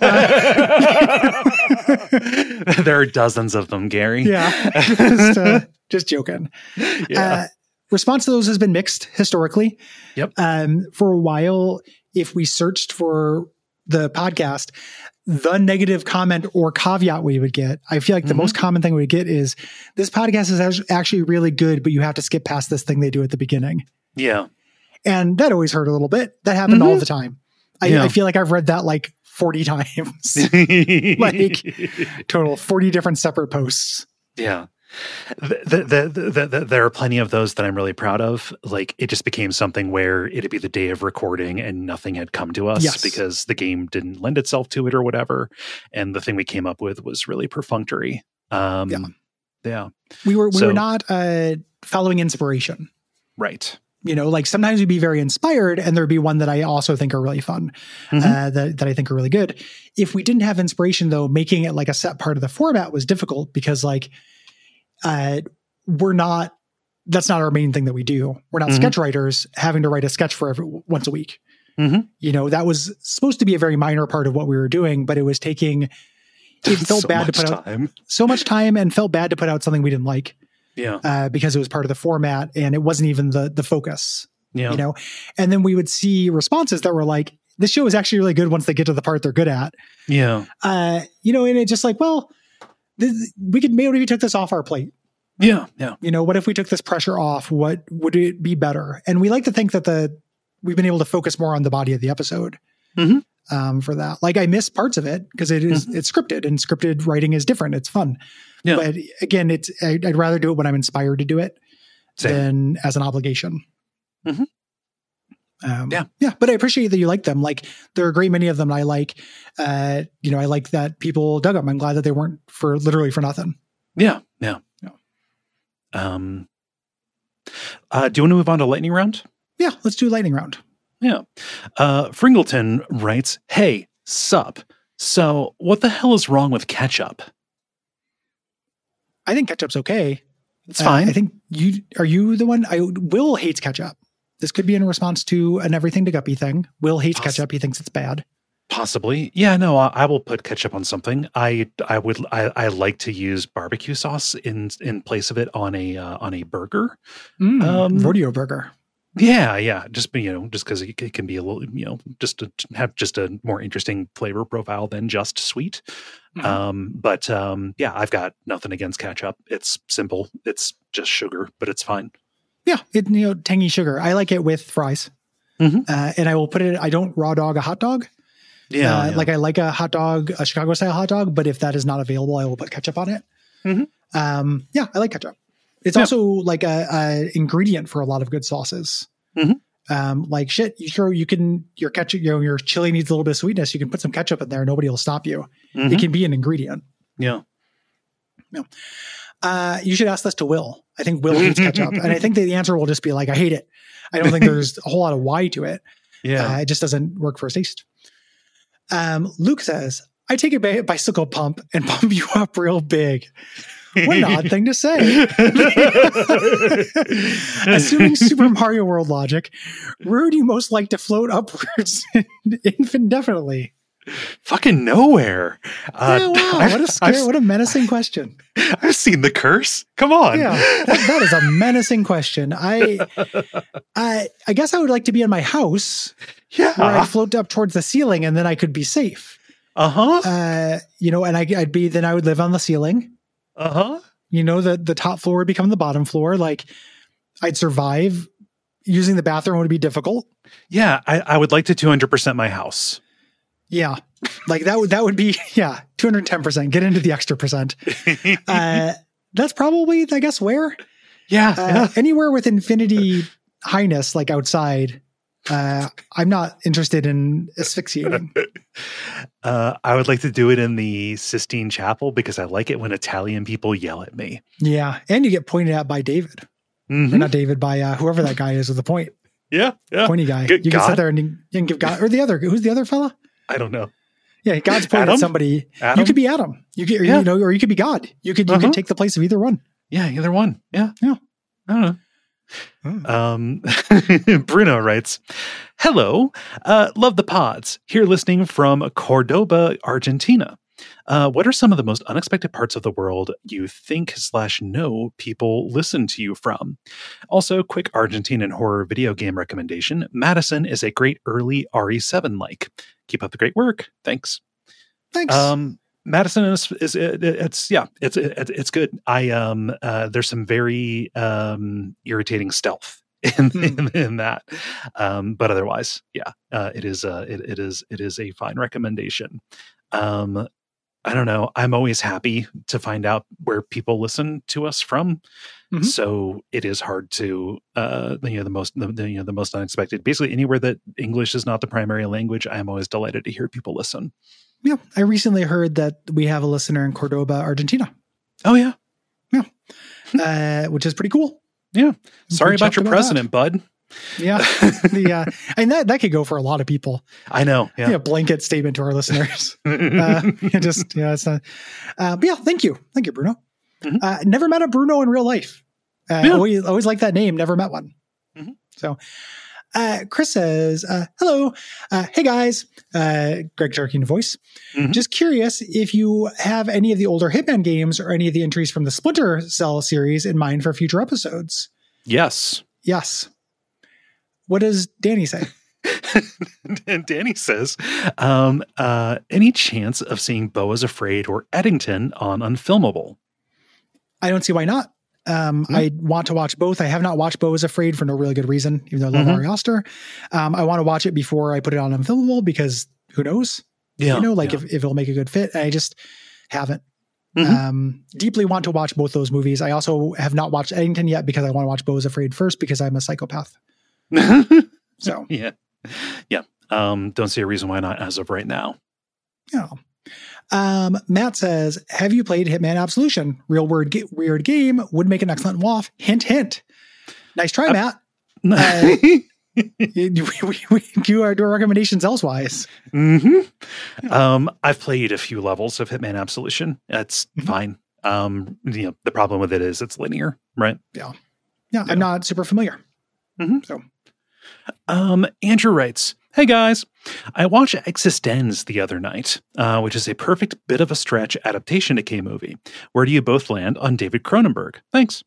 There are dozens of them, Gary. Yeah, just, uh, just joking. Yeah. Uh, response to those has been mixed historically. Yep. Um, for a while, if we searched for the podcast, the negative comment or caveat we would get, I feel like the Mhm. most common thing we would get is this podcast is act- actually really good, but you have to skip past this thing they do at the beginning. Yeah. And that always hurt a little bit. That happened Mhm. all the time. I, Yeah. I feel like I've read that like forty times, like total forty different separate posts. Yeah. The, the, the, the, the, there are plenty of those that I'm really proud of. Like it just became something where it'd be the day of recording and nothing had come to us Yes. because the game didn't lend itself to it or whatever. And the thing we came up with was really perfunctory. Um, Yeah. yeah. We were, we So- were not uh, following inspiration. Right. You know, like sometimes we'd be very inspired and there'd be one that I also think are really fun, Mhm. uh, that, that I think are really good. If we didn't have inspiration though, making it like a set part of the format was difficult because like, uh, we're not, that's not our main thing that we do. We're not Mhm. sketch writers having to write a sketch for every once a week. Mhm. You know, that was supposed to be a very minor part of what we were doing, but it was taking, it felt So bad to much put out time. so much time and felt bad to put out something we didn't like, Yeah. uh, because it was part of the format and it wasn't even the, the focus. Yeah. You know, and then we would see responses that were like, this show is actually really good once they get to the part they're good at. Yeah. Uh, you know, and it's just like, well, this, we could maybe we took this off our plate. Yeah. Yeah. You know, what if we took this pressure off? What would it be better? And we like to think that the we've been able to focus more on the body of the episode Mhm. um, for that. Like I miss parts of it because it is, it's scripted and scripted writing is different. It's fun. Yeah. But again, it's I, I'd rather do it when I'm inspired to do it Same. than as an obligation. Mhm. Um, Yeah. Yeah. But I appreciate that you like them. Like there are a great many of them I like. Uh, you know, I like that people dug them. I'm glad that they weren't for literally for nothing. Yeah. Yeah. Yeah. Um, uh, do you want to move on to lightning round? Yeah. Let's do a lightning round. Yeah. Uh, Fringleton writes, "Hey, sup. So what the hell is wrong with ketchup?" I think ketchup's okay. It's fine. Uh, I think you are you the one. I Will hates ketchup. This could be in response to an everything to guppy thing. Will hates Poss- ketchup. He thinks it's bad. Possibly. Yeah, no, I, I will put ketchup on something. I I would I, I like to use barbecue sauce in in place of it on a uh, on a burger. Mm, um, rodeo burger. Yeah, yeah. Just you know, just because it, it can be a little, you know, just to have just a more interesting flavor profile than just sweet. Mm-hmm. Um, but um, yeah, I've got nothing against ketchup. It's simple. It's just sugar, but it's fine. Yeah, it you know tangy sugar. I like it with fries, mm-hmm. uh, and I will put it. I don't raw dog a hot dog. Yeah, uh, yeah, like I like a hot dog, a Chicago style hot dog. But if that is not available, I will put ketchup on it. Mm-hmm. Um, yeah, I like ketchup. It's yeah. also like a, a ingredient for a lot of good sauces. Mm-hmm. Um, like shit, you throw you can your ketchup, you know, your chili needs a little bit of sweetness. You can put some ketchup in there. Nobody will stop you. Mm-hmm. It can be an ingredient. Yeah. Yeah. Uh, you should ask this to Will. I think Will hates ketchup, and I think that the answer will just be like, I hate it. I don't think there's a whole lot of why to it. Yeah, uh, it just doesn't work for his taste. Um, Luke says, I take a bicycle pump and pump you up real big. What an odd thing to say. Assuming Super Mario World logic, where would you most like to float upwards indefinitely? Fucking nowhere. Uh, yeah, wow. What a scary, what a menacing question. I've seen The Curse. Come on. Yeah, that, that is a menacing question. I, I, I guess I would like to be in my house. Yeah. Where I float up towards the ceiling and then I could be safe. Uh-huh. Uh, you know, and I, I'd be, then I would live on the ceiling. Uh-huh. You know, the, the top floor would become the bottom floor. Like I'd survive. Using the bathroom would be difficult. Yeah. I, I would like to two hundred percent my house. Yeah. Like that would, that would be, yeah, two hundred ten percent. Get into the extra percent. Uh, that's probably, I guess, where? Yeah, uh, yeah. Anywhere with infinity highness, like outside, uh, I'm not interested in asphyxiating. Uh, I would like to do it in the Sistine Chapel because I like it when Italian people yell at me. Yeah. And you get pointed at by David. Mm-hmm. Or not David, by uh, whoever that guy is with the point. Yeah, yeah. Pointy guy. Good you God. can sit there and you can give God, or the other, who's the other fella? I don't know. Yeah, God's pointing Adam? at somebody. Adam? You could be Adam. You could, or, yeah. you know, or you could be God. You could, you uh-huh. could take the place of either one. Yeah, either one. Yeah, yeah. I don't know. Oh. Um, Bruno writes, "Hello, uh, love the pods. Here, listening from Cordoba, Argentina. Uh, what are some of the most unexpected parts of the world you think slash know people listen to you from? Also, quick Argentinian horror video game recommendation. Madison is a great early R E seven like. Keep up the great work. Thanks. Thanks. Um, Madison is, is it, it's yeah, it's it, it's good. I um, uh, there's some very um irritating stealth in Hmm. in, in that, um, but otherwise, yeah, uh, it is uh, it, it is it is a fine recommendation. Um. I don't know. I'm always happy to find out where people listen to us from. Mhm. So it is hard to, uh, you know, the most, the, the, you know, the most unexpected, basically anywhere that English is not the primary language. I'm always delighted to hear people listen. Yeah. I recently heard that we have a listener in Cordoba, Argentina. Oh yeah. Yeah. uh, which is pretty cool. Yeah. Sorry about chuffed your about president, bud. Yeah. the, uh, and that, that could go for a lot of people. I know. Yeah. Yeah. Blanket statement to our listeners. uh, just, yeah, it's not, uh, but yeah, thank you. Thank you, Bruno. Mhm. Uh, never met a Bruno in real life. Uh, Yeah. always, always like that name. Never met one. Mhm. So, uh, Chris says, uh, hello. Uh, hey guys, uh, Greg Tarkin voice. Mhm. Just curious if you have any of the older Hitman games or any of the entries from the Splinter Cell series in mind for future episodes. Yes. Yes. What does Danny say? And Danny says, um, uh, any chance of seeing Beau is Afraid or Eddington on Unfilmable? I don't see why not. Um, Hmm. I want to watch both. I have not watched Beau is Afraid for no really good reason, even though I love Mhm. Ari Aster. Um, I want to watch it before I put it on Unfilmable because who knows? Yeah. You know, like yeah. if, if it'll make a good fit. I just haven't. Mhm. Um, deeply want to watch both those movies. I also have not watched Eddington yet because I want to watch Beau is Afraid first because I'm a psychopath. So, yeah. Yeah. Um, don't see a reason why not as of right now. yeah. Um, Matt says, have you played Hitman Absolution? Real word, ga- weird game would make an excellent W A F. Hint, hint. Nice try, Uh, Matt. Uh, you, we, we do our, do our recommendations elsewise. hmm Um, I've played a few levels of Hitman Absolution. It's Mhm. fine. Um, you know, the problem with it is it's linear, right? Yeah. Yeah. yeah. I'm not super familiar. Mm-hmm. So, um, Andrew writes, "Hey guys, I watched eXistenZ the other night, uh, which is a perfect bit of a stretch adaptation to K-movie. Where do you both land on David Cronenberg? Thanks."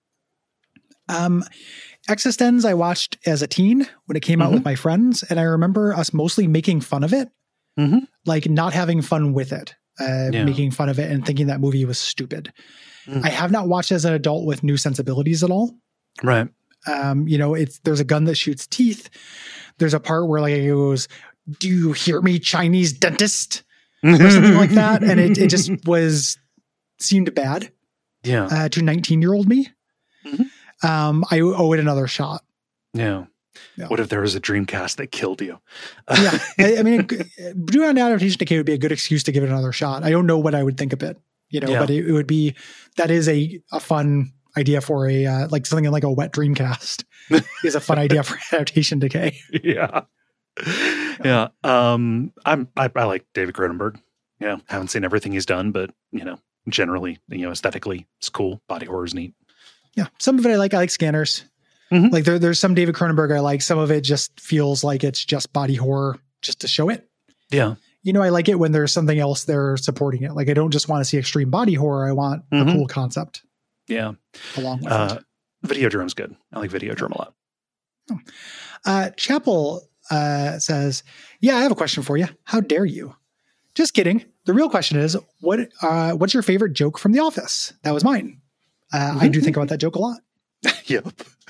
Um, eXistenZ I watched as a teen when it came mm-hmm. out with my friends, and I remember us mostly making fun of it, mm-hmm. like not having fun with it, uh, yeah. making fun of it and thinking that movie was stupid. Mm. I have not watched as an adult with new sensibilities at all. Right. Um, you know, it's there's a gun that shoots teeth. There's a part where like it goes, "Do you hear me, Chinese dentist?" or something like that, and it it just was seemed bad. Yeah. Uh, to nineteen year old me. Mm-hmm. Um, I owe it another shot. Yeah. yeah. What if there was a Dreamcast that killed you? yeah. I, I mean, doing an adaptation to K would be a good excuse to give it another shot. I don't know what I would think of it, you know, yeah. but it, it would be, that is a, a fun idea for a, uh, like something like a wet Dreamcast is a fun idea for adaptation to K. Yeah. Yeah. Um, I'm, I, I like David Cronenberg. Yeah. Haven't seen everything he's done, but you know, generally, you know, aesthetically it's cool. Body horror is neat. Yeah. Some of it I like. I like Scanners. Mm-hmm. Like there, there's some David Cronenberg I like. Some of it just feels like it's just body horror just to show it. Yeah. You know, I like it when there's something else there supporting it. Like I don't just want to see extreme body horror. I want mm-hmm. a cool concept. Yeah. Along with uh, it. Videodrome's good. I like Videodrome a lot. Oh. Uh, Chapel uh, says, "Yeah, I have a question for you. How dare you?" Just kidding. The real question is, what? Uh, what's your favorite joke from The Office? That was mine. Uh, I do think about that joke a lot. Yep.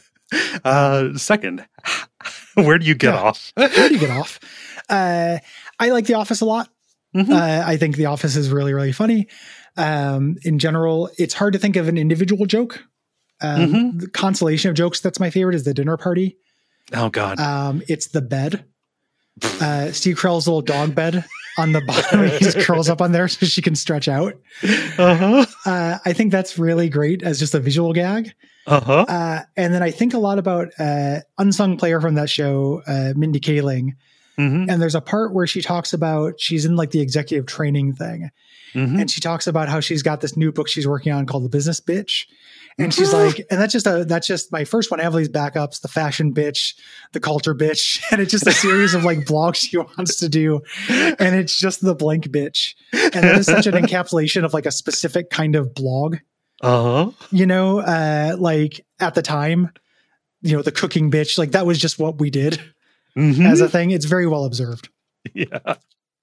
Uh, second, where do you get yeah. off? Where do you get off? Uh, I like The Office a lot. Mm-hmm. Uh, I think The Office is really, really funny. Um, in general, it's hard to think of an individual joke. Um, mm-hmm. The constellation of jokes that's my favorite is the dinner party. Oh, God. Um, it's the bed. Uh, Steve Carell's little dog bed on the bottom. He just curls up on there so she can stretch out. Uh-huh. Uh, I think that's really great as just a visual gag. Uh-huh. Uh, and then I think a lot about uh, unsung player from that show, uh, Mindy Kaling. Mm-hmm. And there's a part where she talks about, she's in like the executive training thing. Mm-hmm. And she talks about how she's got this new book she's working on called The Business Bitch. And she's like, and that's just a, that's just my first one. I have these backups, the fashion bitch, the culture bitch. And it's just a series of like blogs she wants to do. And it's just the blank bitch. And that is such an encapsulation of like a specific kind of blog. Uh-huh. You know, uh, like at the time, you know, the cooking bitch, like that was just what we did mm-hmm. as a thing. It's very well observed. Yeah.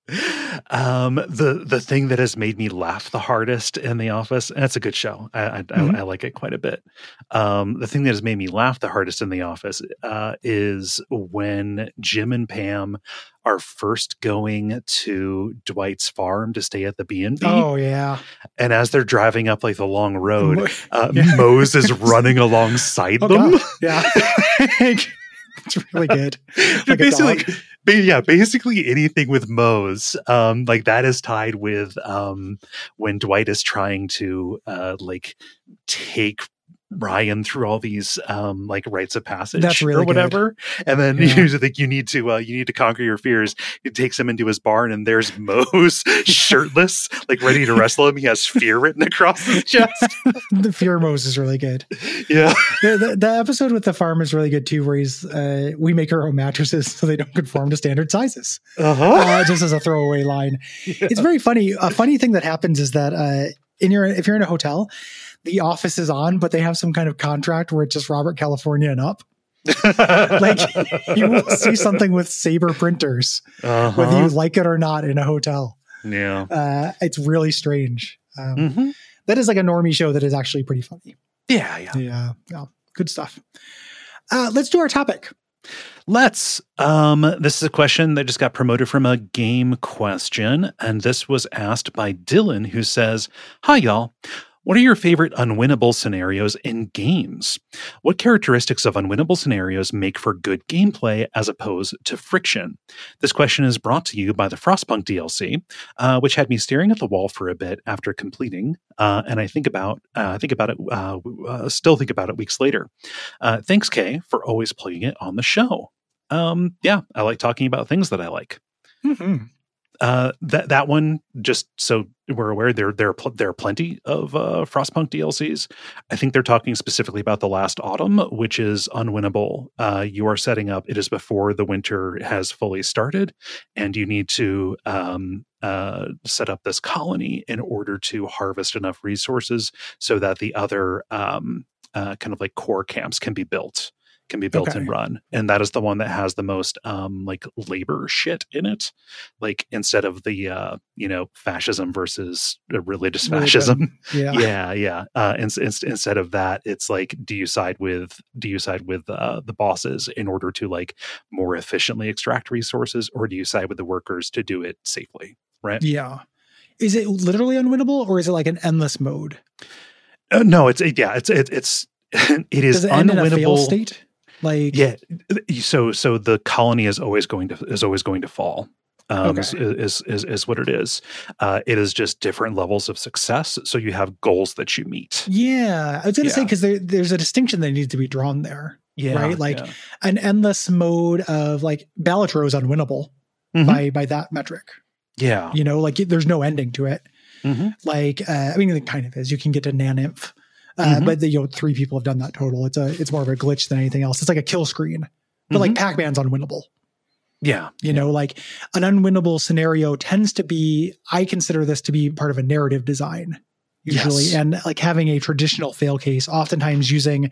Um, the the thing that has made me laugh the hardest in The Office, and it's a good show. I I, mm-hmm. I I like it quite a bit. Um, the thing that has made me laugh the hardest in The Office uh, is when Jim and Pam are first going to Dwight's farm to stay at the B and B. Oh yeah. And as they're driving up like the long road, uh, yeah. Mose is running alongside oh, them. God. Yeah. It's really good. Like basically, yeah, basically anything with Mose, um, like that is tied with um, when Dwight is trying to uh, like take Ryan through all these um, like rites of passage That's really or whatever, good. And then yeah. you think you need to uh, you need to conquer your fears. He takes him into his barn, and there's Mose shirtless, like ready to wrestle him. He has fear written across his chest. The fear Mose is really good. Yeah, the, the, the episode with the farm is really good too, where he's uh, we make our own mattresses so they don't conform to standard sizes. Uh-huh. Uh, just as a throwaway line, yeah. It's very funny. A funny thing that happens is that uh, in your if you're in a hotel, The Office is on, but they have some kind of contract where it's just Robert California and up. Like you will see something with Sabre printers, uh-huh. whether you like it or not, in a hotel. Yeah, uh, it's really strange. Um, mm-hmm. That is like a normie show that is actually pretty funny. Yeah, yeah, yeah, yeah. Good stuff. Uh, let's do our topic. Let's. Um, this is a question that just got promoted from a game question, and this was asked by Dylan, who says, "Hi, y'all. What are your favorite unwinnable scenarios in games? What characteristics of unwinnable scenarios make for good gameplay as opposed to friction?" This question is brought to you by the Frostpunk D L C, uh, which had me staring at the wall for a bit after completing, uh, and I think about, uh, I think about it, uh, uh, still think about it weeks later. Uh, thanks, Kay, for always playing it on the show. Um, yeah, I like talking about things that I like. Mm-hmm. Uh, that that one, just so we're aware, there there are pl- there are plenty of uh, Frostpunk D L Cs. I think they're talking specifically about the Last Autumn, which is unwinnable. Uh, you are setting up; it is before the winter has fully started, and you need to um, uh, set up this colony in order to harvest enough resources so that the other um, uh, kind of like core camps can be built. can be built okay. and run. And that is the one that has the most um like labor shit in it. Like instead of the uh you know fascism versus religious fascism. Yeah. yeah, yeah. Uh in, in, instead of that, it's like do you side with do you side with uh the bosses in order to like more efficiently extract resources, or do you side with the workers to do it safely? Right? Yeah. Is it literally unwinnable, or is it like an endless mode? Uh, no, it's yeah, it's it, it's it is Does it end unwinnable in a fail state? Like yeah, so so the colony is always going to is always going to fall. Um, okay. is, is is is what it is. Uh, it is just different levels of success. So you have goals that you meet. Yeah, I was going to yeah. say because there, there's a distinction that needs to be drawn there. Yeah, right. Like yeah. an endless mode of like Balatro is unwinnable mm-hmm. by by that metric. Yeah, you know, like there's no ending to it. Mm-hmm. Like uh, I mean, it kind of is. You can get to Nanymph. Uh, mm-hmm. But the, you know, three people have done that total. It's a, it's more of a glitch than anything else. It's like a kill screen, but mm-hmm. like Pac-Man's unwinnable. Yeah, you know, like an unwinnable scenario tends to be. I consider this to be part of a narrative design usually, yes. and like having a traditional fail case, oftentimes using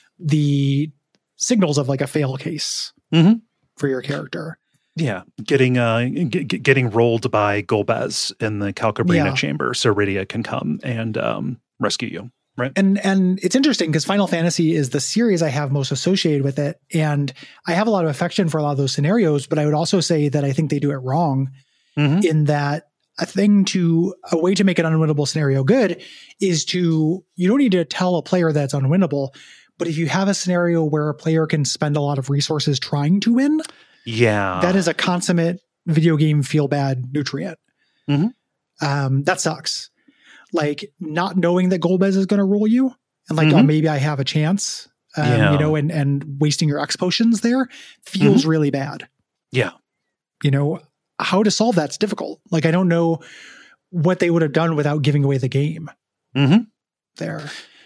the signals of like a fail case mm-hmm. for your character. Yeah, getting uh, g- getting rolled by Golbez in the Calcabrina yeah. chamber, so Rydia can come and um, rescue you. Right. And and it's interesting because Final Fantasy is the series I have most associated with it. And I have a lot of affection for a lot of those scenarios, but I would also say that I think they do it wrong mm-hmm. in that a thing to, a way to make an unwinnable scenario good is to, you don't need to tell a player that it's unwinnable, but if you have a scenario where a player can spend a lot of resources trying to win, yeah, that is a consummate video game feel bad nutrient. Mm-hmm. Um, that sucks. Like not knowing that Golbez is going to roll you and like, mm-hmm. oh, maybe I have a chance, um, yeah. you know, and, and wasting your X potions there feels mm-hmm. really bad. Yeah. You know, how to solve that's difficult. Like, I don't know what they would have done without giving away the game mm-hmm. there.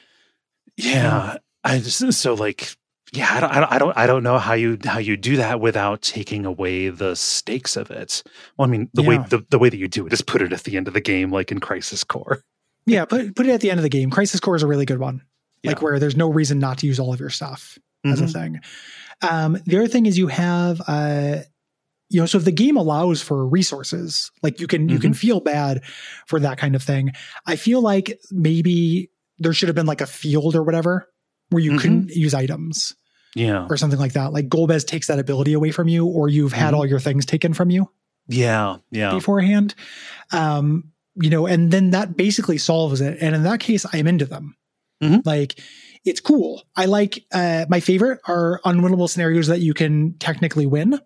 Yeah. Um, I just, so like, yeah, I don't, I don't, I don't, I don't know how you, how you do that without taking away the stakes of it. Well, I mean, the yeah. way, the, the way that you do it is put it at the end of the game, like in Crisis Core. Yeah, put put it at the end of the game. Crisis Core is a really good one, like yeah. where there's no reason not to use all of your stuff mm-hmm. as a thing. Um, the other thing is you have, uh, you know, so if the game allows for resources, like you can mm-hmm. you can feel bad for that kind of thing. I feel like maybe there should have been like a field or whatever where you mm-hmm. couldn't use items, yeah, or something like that. Like Golbez takes that ability away from you, or you've had mm-hmm. all your things taken from you. Yeah, yeah. Beforehand. Um, You know, and then that basically solves it. And in that case, I'm into them. Mm-hmm. Like, it's cool. I like, uh, my favorite are unwinnable scenarios that you can technically win.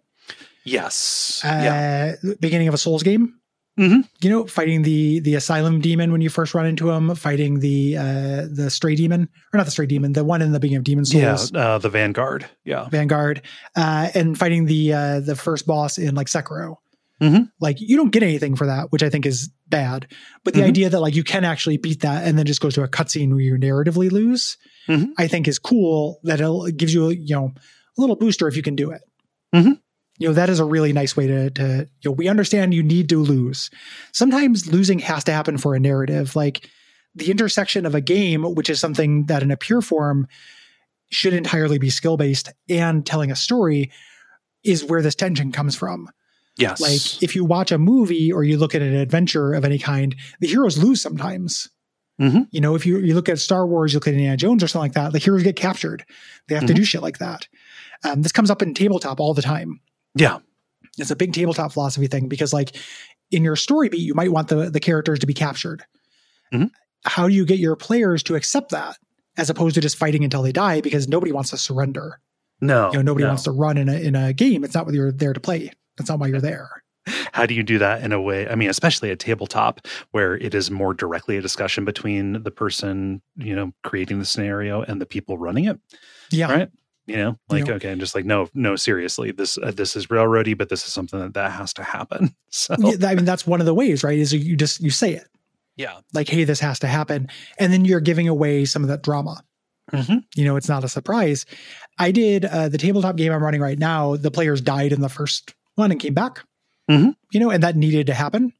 Yes. Uh, yeah. Beginning of a Souls game. Mm-hmm. You know, fighting the the Asylum demon when you first run into him, fighting the uh, the Stray demon, or not the Stray demon, the one in the beginning of Demon Souls. Yeah, uh, the Vanguard. Yeah. Vanguard. Uh, and fighting the uh, the first boss in like Sekiro. Mm-hmm. Like you don't get anything for that, which I think is bad. But the mm-hmm. idea that like you can actually beat that and then just goes to a cutscene where you narratively lose, mm-hmm. I think is cool. That it gives you, you know, a little booster if you can do it. Mm-hmm. You know, that is a really nice way to, to, you know, we understand you need to lose. Sometimes losing has to happen for a narrative. Like the intersection of a game, which is something that in a pure form should entirely be skill-based, and telling a story is where this tension comes from. Yes. Like if you watch a movie or you look at an adventure of any kind, the heroes lose sometimes. Mm-hmm. You know, if you, you look at Star Wars, you look at Indiana Jones or something like that, the heroes get captured. They have mm-hmm. to do shit like that. Um, this comes up in tabletop all the time. Yeah. It's a big tabletop philosophy thing because like in your story beat, you might want the, the characters to be captured. Mm-hmm. How do you get your players to accept that as opposed to just fighting until they die? Because nobody wants to surrender. No. You know, nobody no. wants to run in a, in a game. It's not what you're there to play. That's not why you're there. How do you do that in a way? I mean, especially at tabletop where it is more directly a discussion between the person, you know, creating the scenario and the people running it. Yeah. Right. You know, like, you know? okay, I'm just like, no, no, seriously, this uh, this is railroady, but this is something that, that has to happen. So, yeah, I mean, that's one of the ways, right? Is you just, you say it. Yeah. Like, hey, this has to happen. And then you're giving away some of that drama. Mm-hmm. You know, it's not a surprise. I did uh, the tabletop game I'm running right now. The players died in the first one and came back, mm-hmm. you know, and that needed to happen.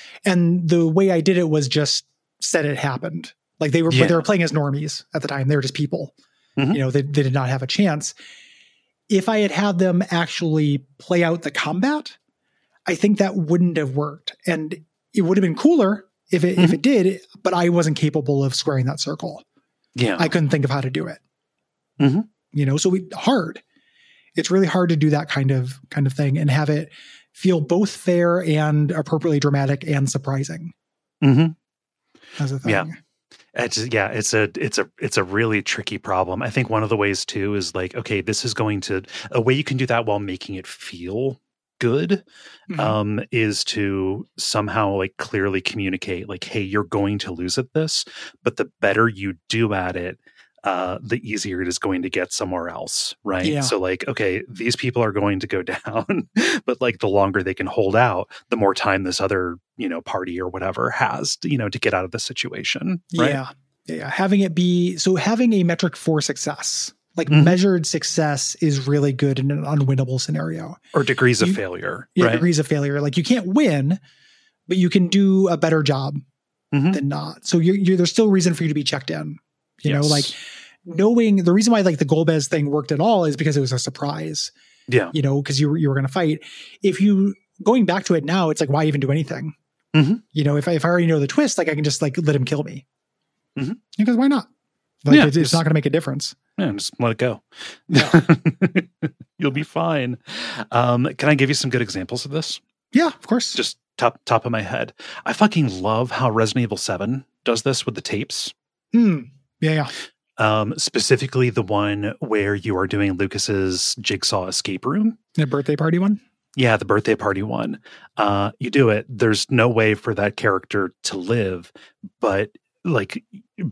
And the way I did it was just said it happened. Like they were, Yeah. they were playing as normies at the time. They were just people, mm-hmm. you know, they, they did not have a chance. If I had had them actually play out the combat, I think that wouldn't have worked. And it would have been cooler if it, mm-hmm. if it did, but I wasn't capable of squaring that circle. Yeah. I couldn't think of how to do it. Mm-hmm. You know, so we hard. It's really hard to do that kind of kind of thing and have it feel both fair and appropriately dramatic and surprising. Mm-hmm. As a thing. Yeah. It's, yeah, it's a it's a it's a really tricky problem. I think one of the ways too is like, okay, this is going to a way you can do that while making it feel good Mm-hmm. um, is to somehow like clearly communicate like, hey, you're going to lose at this, but the better you do at it, uh, the easier it is going to get somewhere else, right? Yeah. So like, okay, these people are going to go down, but like the longer they can hold out, the more time this other, you know, party or whatever has, to, you know, to get out of the situation. Right? Yeah. Yeah. Having it be, so having a metric for success, like mm-hmm. measured success is really good in an unwinnable scenario. Or degrees of you, failure. Yeah, right? degrees of failure. Like you can't win, but you can do a better job mm-hmm. than not. So you're, you're, there's still reason for you to be checked in. You yes. know, like knowing the reason why like the Golbez thing worked at all is because it was a surprise. Yeah. You know, because you were, you were going to fight. If you, going back to it now, it's like, why even do anything? Mm-hmm. You know, if I, if I already know the twist, like I can just like let him kill me. Mm-hmm. Because why not? Like yeah, it's, it's just, not going to make a difference. Yeah, just let it go. Yeah. You'll be fine. Um, can I give you some good examples of this? Yeah, of course. Just top top of my head. I fucking love how Resident Evil seven does this with the tapes. Mm. Yeah, yeah. Um, specifically the one where you are doing Lucas's Jigsaw escape room. The birthday party one? Yeah, the birthday party one. Uh, you do it. There's no way for that character to live, but like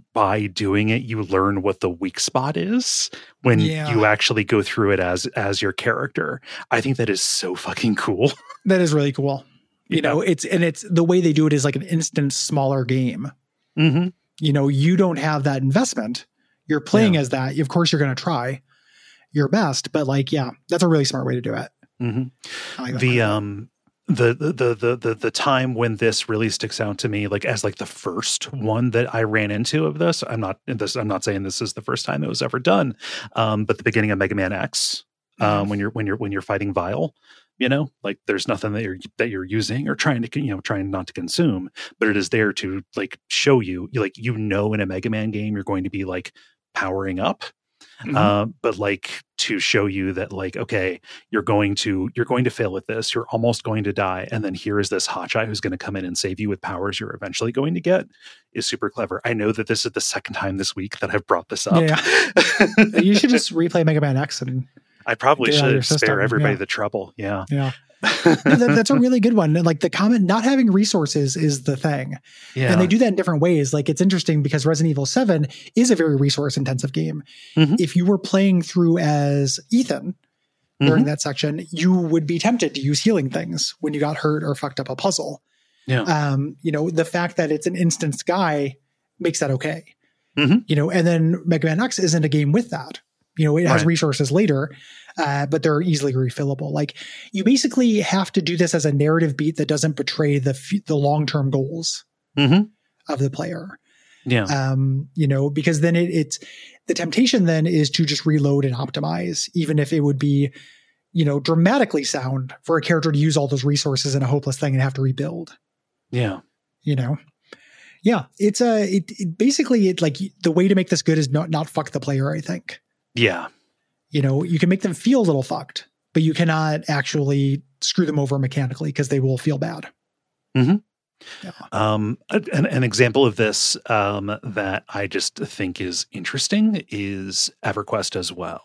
by doing it, you learn what the weak spot is when yeah. you actually go through it as as your character. I think that is so fucking cool. That is really cool. You yeah. know, it's and it's the way they do it is like an instant smaller game. Mm-hmm. You know, you don't have that investment. You're playing yeah. as that. Of course, you're going to try your best, but like, yeah, that's a really smart way to do it. Mm-hmm. I like the um. The, the the the the time when this really sticks out to me, like as like the first one that I ran into of this. I'm not this. I'm not saying this is the first time it was ever done, um, but the beginning of Mega Man X, um, mm-hmm. when you're when you're when you're fighting Vile, you know, like there's nothing that you're that you're using or trying to you know trying not to consume, but it is there to like show you, like you know, in a Mega Man game you're going to be like powering up. Mm-hmm. Uh, but like to show you that like, okay, you're going to, you're going to fail at this. You're almost going to die. And then here is this hotshot who's going to come in and save you with powers you're eventually going to get is super clever. I know that this is the second time this week that I've brought this up. Yeah. You should just replay Mega Man X and I probably should spare everybody yeah. the trouble. Yeah. Yeah. No, that, that's a really good one. Like the comment, not having resources is the thing. Yeah. And they do that in different ways. Like it's interesting because Resident Evil seven is a very resource intensive game. Mm-hmm. If you were playing through as Ethan during mm-hmm. that section, you would be tempted to use healing things when you got hurt or fucked up a puzzle. Yeah. Um, you know, the fact that it's an instanced guy makes that okay. Mm-hmm. You know, and then Mega Man X isn't a game with that. You know, it has right. resources later, uh, but they're easily refillable. Like you basically have to do this as a narrative beat that doesn't betray the f- the long-term goals mm-hmm. of the player. Yeah. Um, you know, because then it, it's the temptation then is to just reload and optimize, even if it would be, you know, dramatically sound for a character to use all those resources in a hopeless thing and have to rebuild. Yeah. You know? Yeah. It's a, it, it basically it like the way to make this good is not, not fuck the player, I think. Yeah. You know, you can make them feel a little fucked, but you cannot actually screw them over mechanically because they will feel bad. Mm-hmm. Yeah. Um, an, an example of this um, that I just think is interesting is EverQuest as well.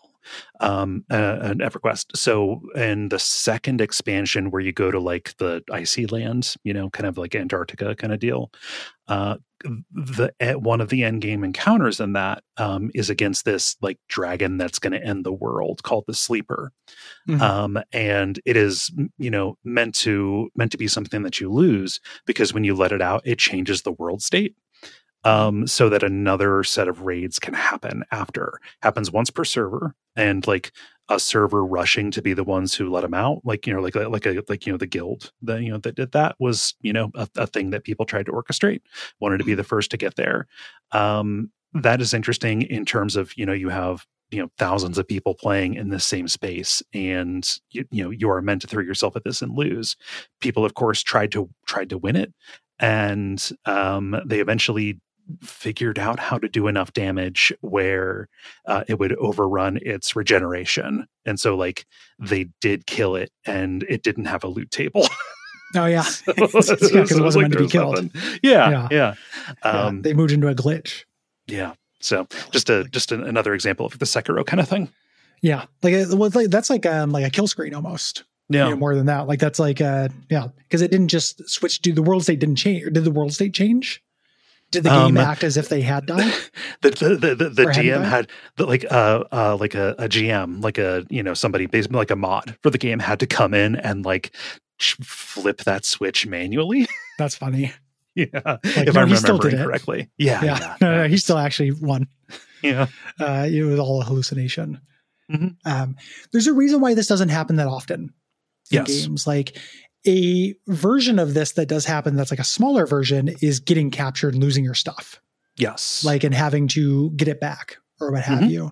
Um, uh, an EverQuest. So in the second expansion where you go to like the icy land, you know, kind of like Antarctica kind of deal, uh, the one of the end game encounters in that um, is against this like dragon that's going to end the world called the Sleeper. Mm-hmm. Um, and it is, you know, meant to meant to be something that you lose because when you let it out, it changes the world state. Um, so that another set of raids can happen after. Happens once per server, and like a server rushing to be the ones who let them out, like, you know, like like a like you know the guild that you know that did that was, you know, a, a thing that people tried to orchestrate, wanted to be the first to get there. Um, that is interesting in terms of, you know, you have, you know, thousands of people playing in the same space, and you, you know you are meant to throw yourself at this and lose. People, of course, tried to tried to win it, and um, they eventually figured out how to do enough damage where uh, it would overrun its regeneration. And so like they did kill it, and it didn't have a loot table. Oh yeah. So, because it wasn't like meant to be killed. Yeah. Yeah. yeah. Um, yeah. They moved into a glitch. Yeah. So just a, just an, another example of the Sekiro kind of thing. Yeah. Like, it was like, that's like, um, like a kill screen almost. Yeah. You know, more than that. Like that's like, uh, yeah. Cause it didn't just switch to the world state didn't change. Or did the world state change? Did the game um, act as if they had died? The the the, the, the G M had the, like uh uh like a, a G M, like a, you know, somebody basically like a mod for the game had to come in and like flip that switch manually. That's funny. Yeah, like, if no, I'm remembering correctly. Yeah, yeah. yeah. No, no, he still actually won. Yeah, uh, it was all a hallucination. Mm-hmm. Um, there's a reason why this doesn't happen that often in yes. games. Like a version of this that does happen that's like a smaller version is getting captured and losing your stuff. Yes. Like, and having to get it back or what have mm-hmm. you.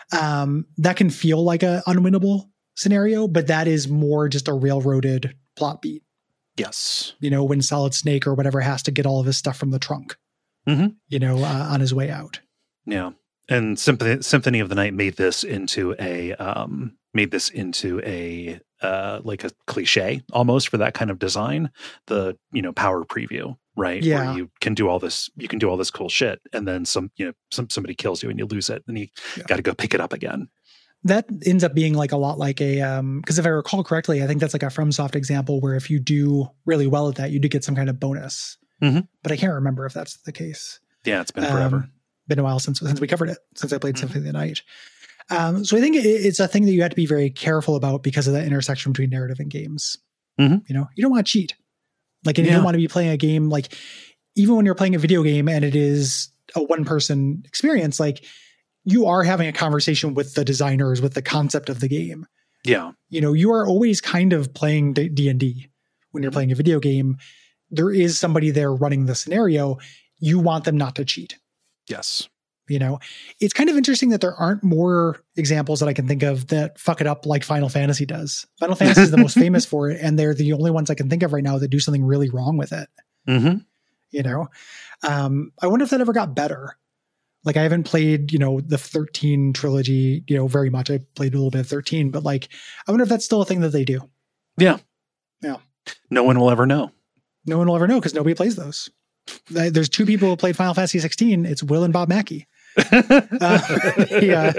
Um, that can feel like a unwinnable scenario, but that is more just a railroaded plot beat. Yes. You know, when Solid Snake or whatever has to get all of his stuff from the trunk, mm-hmm. you know, uh, on his way out. Yeah. And Symphony, Symphony of the Night made this into a, um, made this into a, uh, like a cliche almost for that kind of design, the, you know, power preview, right? Yeah. Where you can do all this, you can do all this cool shit. And then some, you know, some, somebody kills you and you lose it and you yeah. got to go pick it up again. That ends up being like a lot like a, um, cause if I recall correctly, I think that's like a FromSoft example where if you do really well at that, you do get some kind of bonus, mm-hmm. but I can't remember if that's the case. Yeah. It's been forever. Um, been a while since, since we covered it, since I played mm-hmm. Symphony of the Night. Um, so I think it, it's a thing that you have to be very careful about because of that intersection between narrative and games. Mm-hmm. You know, you don't want to cheat. Like, and yeah. you don't want to be playing a game, like even when you're playing a video game and it is a one person experience, like you are having a conversation with the designers, with the concept of the game. Yeah. You know, you are always kind of playing D and D when you're playing a video game. There is somebody there running the scenario. You want them not to cheat. Yes. You know, it's kind of interesting that there aren't more examples that I can think of that fuck it up like Final Fantasy does. Final Fantasy is the most famous for it, and they're the only ones I can think of right now that do something really wrong with it. Mm-hmm. You know, um, I wonder if that ever got better. Like, I haven't played, you know, the thirteen trilogy, you know, very much. I played a little bit of thirteen, but like, I wonder if that's still a thing that they do. Yeah. Yeah. No one will ever know. No one will ever know because nobody plays those. There's two people who played Final Fantasy sixteen. It's Will and Bob Mackey. uh, yeah.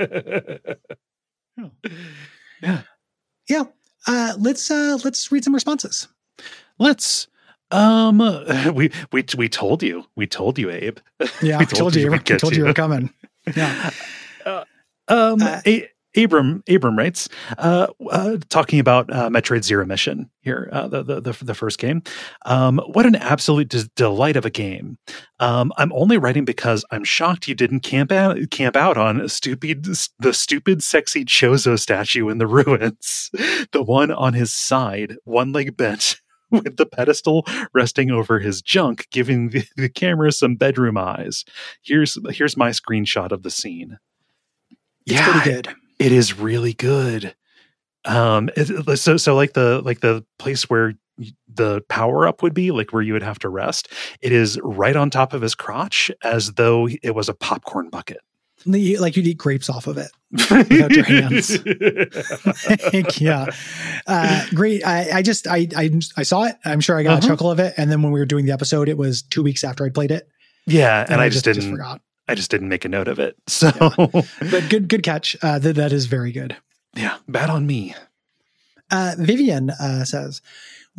Yeah. Yeah. Uh, let's, uh, let's read some responses. Let's, um, we, we, we told you, we told you, Abe. Yeah. we told, told you, we told you you were coming. Yeah. Uh, um, uh, a- Abram, Abram writes, uh, uh, talking about uh, Metroid Zero Mission here, uh, the, the the the first game. Um, what an absolute de- delight of a game! Um, I'm only writing because I'm shocked you didn't camp out camp out on stupid the stupid sexy Chozo statue in the ruins, the one on his side, one leg bent, with the pedestal resting over his junk, giving the, the camera some bedroom eyes. Here's here's my screenshot of the scene. It's yeah, pretty good. It is really good. Um, it, so so like the like the place where the power up would be, like where you would have to rest. It is right on top of his crotch, as though it was a popcorn bucket. Like you'd eat grapes off of it without your hands. Yeah, uh, great. I, I just I, I I saw it. I'm sure I got uh-huh. a chuckle of it. And then when we were doing the episode, it was two weeks after I played it. Yeah, and, and I, I just, just didn't. Just forgot. I just didn't make a note of it. So, yeah. But good, good catch. Uh, that that is very good. Yeah, bad on me. Uh, Vivian uh, says,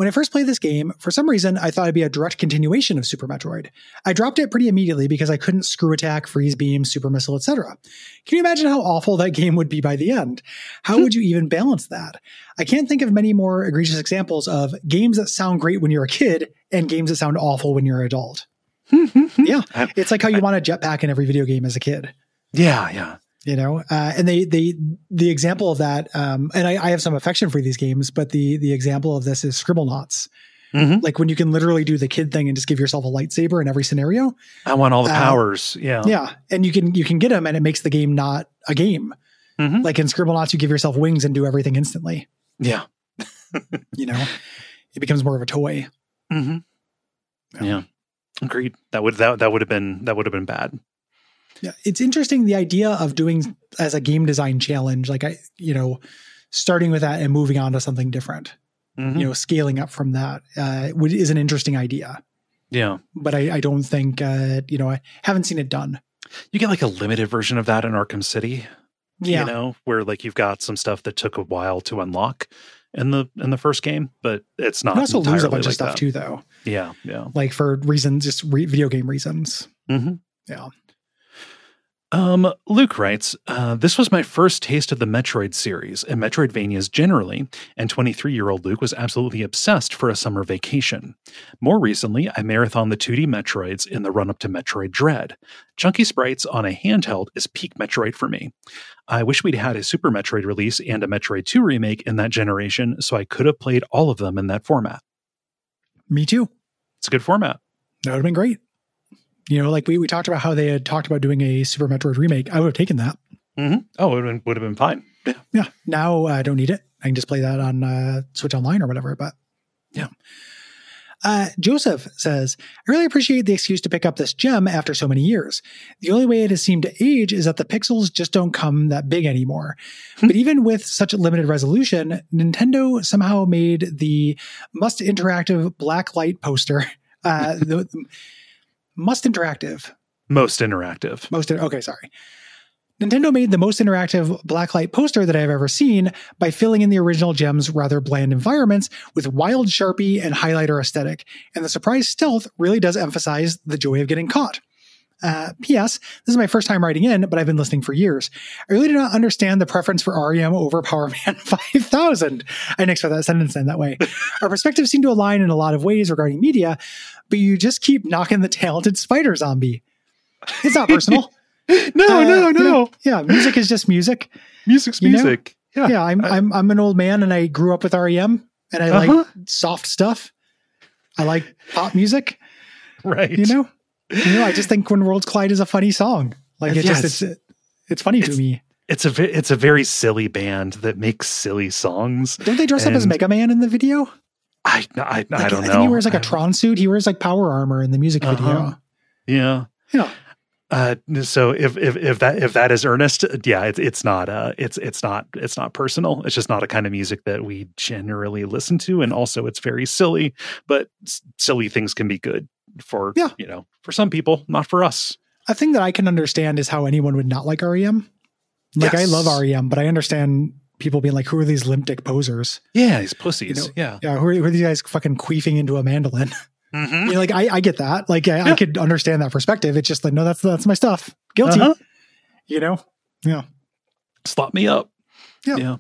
When I first played this game, for some reason, I thought it'd be a direct continuation of Super Metroid. I dropped it pretty immediately because I couldn't screw attack, freeze beam, super missile, et cetera. Can you imagine how awful that game would be by the end? How would you even balance that? I can't think of many more egregious examples of games that sound great when you're a kid and games that sound awful when you're an adult. Yeah, it's like how you want a jetpack in every video game as a kid. Yeah, yeah. You know, uh, and they, they, the example of that, um, and I, I have some affection for these games, but the, the example of this is Scribblenauts. Mm-hmm. Like when you can literally do the kid thing and just give yourself a lightsaber in every scenario. I want all the uh, powers. Yeah. Yeah. And you can, you can get them and it makes the game not a game. Mm-hmm. Like in Scribblenauts, you give yourself wings and do everything instantly. Yeah. You know, it becomes more of a toy. Mm-hmm. Yeah. yeah. Agreed. That would, that, that would have been, that would have been bad. Yeah, it's interesting, the idea of doing as a game design challenge, like I, you know, starting with that and moving on to something different, mm-hmm. you know, scaling up from that uh, is an interesting idea. Yeah. But I, I don't think, uh, you know, I haven't seen it done. You get like a limited version of that in Arkham City. Yeah. You know, where like you've got some stuff that took a while to unlock in the in the first game, but it's not. You also lose a bunch like of stuff that. too, though. Yeah. Yeah. Like for reasons, just re- video game reasons. Mm-hmm. Yeah. Um, Luke writes, uh, this was my first taste of the Metroid series and Metroidvanias generally, and twenty-three-year-old Luke was absolutely obsessed for a summer vacation. More recently, I marathoned the two D Metroids in the run-up to Metroid Dread. Chunky sprites on a handheld is peak Metroid for me. I wish we'd had a Super Metroid release and a Metroid two remake in that generation, so I could have played all of them in that format. Me too. It's a good format. That would have been great. You know, like we, we talked about how they had talked about doing a Super Metroid remake. I would have taken that. Mm-hmm. Oh, it would have been, would have been fine. Yeah. Yeah. Now I don't need it. I can just play that on uh, Switch Online or whatever. But yeah. Uh, Joseph says, I really appreciate the excuse to pick up this gem after so many years. The only way it has seemed to age is that the pixels just don't come that big anymore. But even with such a limited resolution, Nintendo somehow made the Must Interactive black light poster. Uh, the, the Must Interactive. Most interactive. Most. Okay, sorry. Nintendo made the most interactive blacklight poster that I've ever seen by filling in the original gem's rather bland environments with wild Sharpie and highlighter aesthetic. And the surprise stealth really does emphasize the joy of getting caught. Uh, P S. This is my first time writing in, but I've been listening for years. I really do not understand the preference for R E M over Power Man five thousand. I didn't expect that sentence in that way. Our perspectives seem to align in a lot of ways regarding media, but you just keep knocking the talented spider zombie. It's not personal. no, uh, no, no. You know, yeah, music is just music. Music's music. Know? Yeah, yeah. I'm, I, I'm, I'm an old man, and I grew up with R E M, and I uh-huh. like soft stuff. I like pop music. Right. You know. You know, I just think When Worlds Collide is a funny song. Like it yes. just, it's, it's funny it's, to me. It's a, it's a very silly band that makes silly songs. Don't they dress and up as Mega Man in the video? I, I, like, I don't I know. Think he wears like a Tron suit. He wears like power armor in the music uh-huh. video. Yeah. Yeah. Uh, so if, if, if that, if that is earnest, yeah, it's, it's not, uh, it's, it's not, it's not personal. It's just not a kind of music that we generally listen to. And also it's very silly, but s- silly things can be good for, yeah. you know, for some people, not for us. A thing that I can understand is how anyone would not like R E M. Like yes. I love R E M, but I understand people being like, who are these limp dick posers? Yeah. These pussies. You know, yeah. Yeah. Who are, who are these guys fucking queefing into a mandolin? Mm-hmm. You know, like I, I get that. Like I, yeah. I could understand that perspective. It's just like, no, that's, that's my stuff. Guilty. Uh-huh. You know? Yeah. Slot me up. Yeah. Yeah.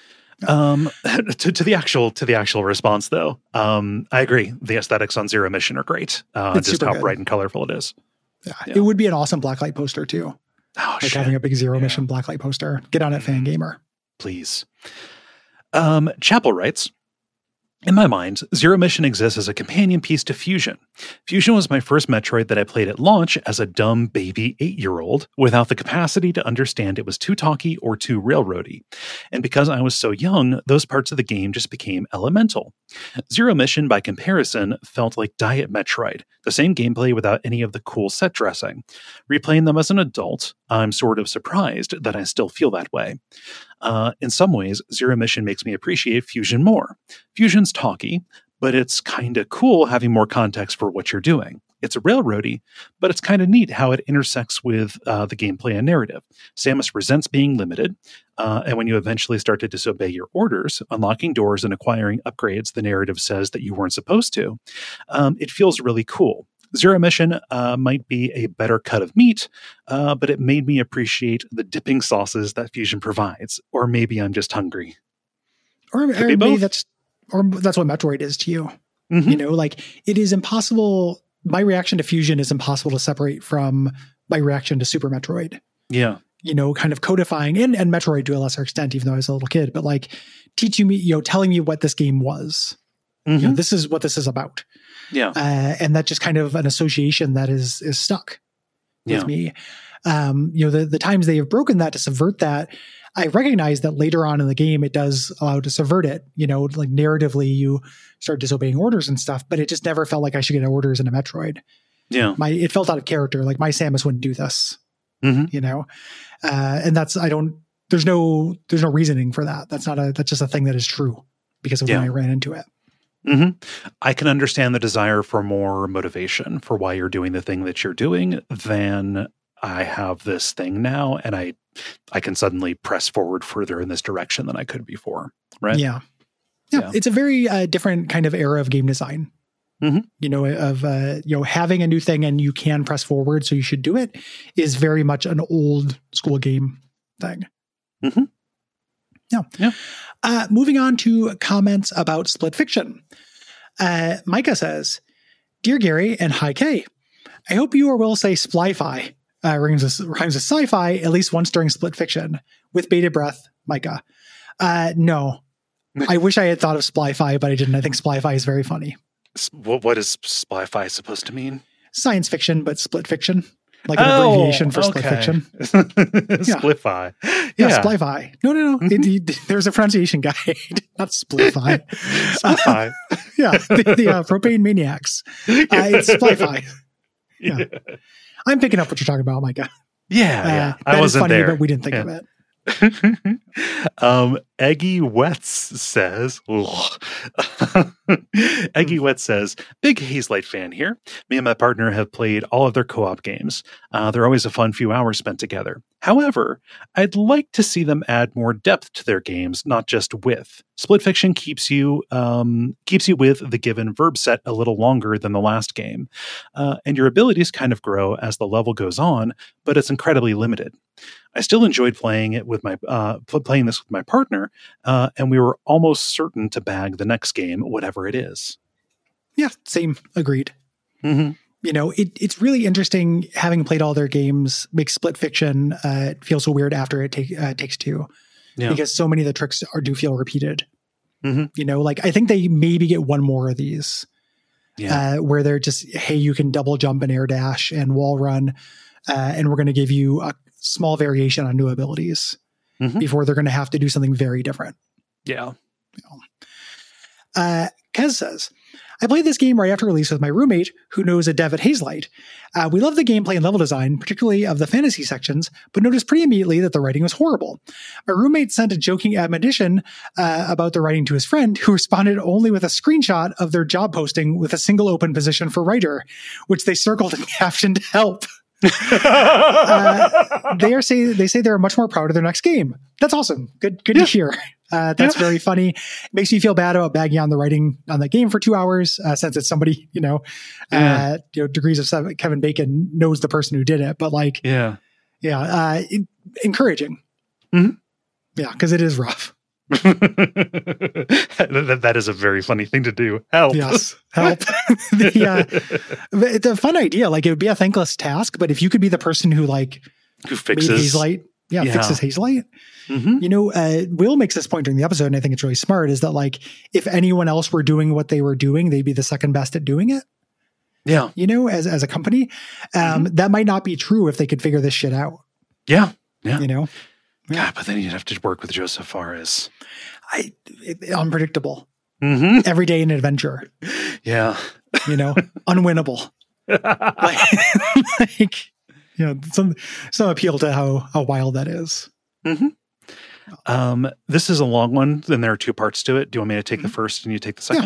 Um, to, to the actual, to the actual response though. Um, I agree. The aesthetics on Zero Mission are great. Uh, it's just how good. bright and colorful it is. Yeah. yeah. It would be an awesome blacklight poster too. Oh, like shit. having a big Zero yeah. Mission blacklight poster. Get on it, Fangamer. Please. Um, Chapel writes, in my mind, Zero Mission exists as a companion piece to Fusion. Fusion was my first Metroid that I played at launch as a dumb baby eight-year-old without the capacity to understand it was too talky or too railroady. And because I was so young, those parts of the game just became elemental. Zero Mission, by comparison, felt like Diet Metroid, the same gameplay without any of the cool set dressing. Replaying them as an adult, I'm sort of surprised that I still feel that way. Uh, in some ways, Zero Mission makes me appreciate Fusion more. Fusion's talky, but it's kind of cool having more context for what you're doing. It's a railroady, but it's kind of neat how it intersects with uh, the gameplay and narrative. Samus resents being limited, uh, and when you eventually start to disobey your orders, unlocking doors and acquiring upgrades the narrative says that you weren't supposed to, um, it feels really cool. Zero Mission uh, might be a better cut of meat, uh, but it made me appreciate the dipping sauces that Fusion provides. Or maybe I'm just hungry. Or, or maybe that's or that's what Metroid is to you. Mm-hmm. You know, like it is impossible. My reaction to Fusion is impossible to separate from my reaction to Super Metroid. Yeah. You know, kind of codifying and, and Metroid to a lesser extent, even though I was a little kid, but like teaching me, you know, telling me what this game was. Mm-hmm. You know, this is what this is about. Yeah. Uh, and that just kind of an association that is, is stuck with yeah. me. Um, you know, the, the times they have broken that to subvert that, I recognize that later on in the game, it does allow to subvert it. You know, like narratively, you start disobeying orders and stuff, but it just never felt like I should get orders in a Metroid. Yeah. My, it felt out of character. Like my Samus wouldn't do this, mm-hmm. you know? Uh, and that's, I don't, there's no, there's no reasoning for that. That's not a, that's just a thing that is true because of yeah. when I ran into it. Mm-hmm. I can understand the desire for more motivation for why you're doing the thing that you're doing than I have this thing now, and I I can suddenly press forward further in this direction than I could before, right? Yeah. Yeah. yeah. It's a very uh, different kind of era of game design, mm-hmm. you know, of, uh, you know, having a new thing and you can press forward, so you should do it is very much an old school game thing. Mm-hmm. Yeah. Yeah. Uh, moving on to comments about Split Fiction. Uh, Micah says, Dear Gary and Hi Kay, I hope you or will say Sply-Fi. Uh, rhymes with, rhymes with sci-fi at least once during Split Fiction. With bated breath, Micah. Uh, no. I wish I had thought of Sply-Fi, but I didn't. I think Sply-Fi is very funny. What, what is Sply-Fi supposed to mean? Science fiction, but split fiction. Like an oh, abbreviation for okay. split fiction. Split-Fi. Yeah, Yeah, Sply-Fi. No, no, no. Mm-hmm. It, it, there's a pronunciation guide, not Split-Fi. Split-Fi. Uh, yeah, the, the uh, propane maniacs. Uh, it's Sply-Fi. Yeah. yeah. I'm picking up what you're talking about, Micah. Yeah, uh, yeah. I wasn't funny, there. But we didn't think yeah. of it. um, Eggy Wets says, Eggy Wets says, big Hazelight fan here. Me and my partner have played all of their co-op games. Uh, they're always a fun few hours spent together. However, I'd like to see them add more depth to their games, not just width. Split Fiction keeps you um, keeps you with the given verb set a little longer than the last game, uh, and your abilities kind of grow as the level goes on, but it's incredibly limited. I still enjoyed playing it with my uh, playing this with my partner, uh, and we were almost certain to bag the next game, whatever it is. Yeah, same. Agreed. Mm-hmm. You know, it, it's really interesting having played all their games. Makes Split Fiction uh, feel so weird after it take, uh, takes two, yeah. because so many of the tricks are do feel repeated. Mm-hmm. You know, like I think they maybe get one more of these, yeah. uh, where they're just, hey, you can double jump and air dash and wall run, uh, and we're going to give you a small variation on new abilities mm-hmm. before they're going to have to do something very different. Yeah. You know. Uh, Kez says, I played this game right after release with my roommate, who knows a dev at Hazelight. Uh, we love the gameplay and level design, particularly of the fantasy sections, but noticed pretty immediately that the writing was horrible. My roommate sent a joking admonition uh, about the writing to his friend, who responded only with a screenshot of their job posting with a single open position for writer, which they circled and captioned help. uh, they are say they say they're much more proud of their next game. That's awesome. Good, good yeah. to hear. Uh, that's yeah. very funny. It makes me feel bad about bagging on the writing on the game for two hours, uh, since it's somebody, you know, yeah. uh, you know, degrees of seven, Kevin Bacon knows the person who did it, but like, yeah, yeah, uh, it, encouraging. Mm-hmm. Yeah, because it is rough. that, that is a very funny thing to do. Help. Yes. Help. the, uh, it's a fun idea. Like it would be a thankless task, but if you could be the person who like who fixes made Hazelight, yeah, yeah. fixes Hazelight. Mm-hmm. You know, uh, Will makes this point during the episode, and I think it's really smart, is that like if anyone else were doing what they were doing, they'd be the second best at doing it. Yeah. You know, as as a company. Um, mm-hmm. That might not be true if they could figure this shit out. Yeah. Yeah. You know? Yeah, but then you'd have to work with Joseph Fares. I it, unpredictable. Mm-hmm. Every day an adventure. Yeah. You know, unwinnable. like, like, you know, some some appeal to how how wild that is. Mm-hmm. Um, this is a long one, and there are two parts to it. Do you want me to take mm-hmm. the first and you take the second?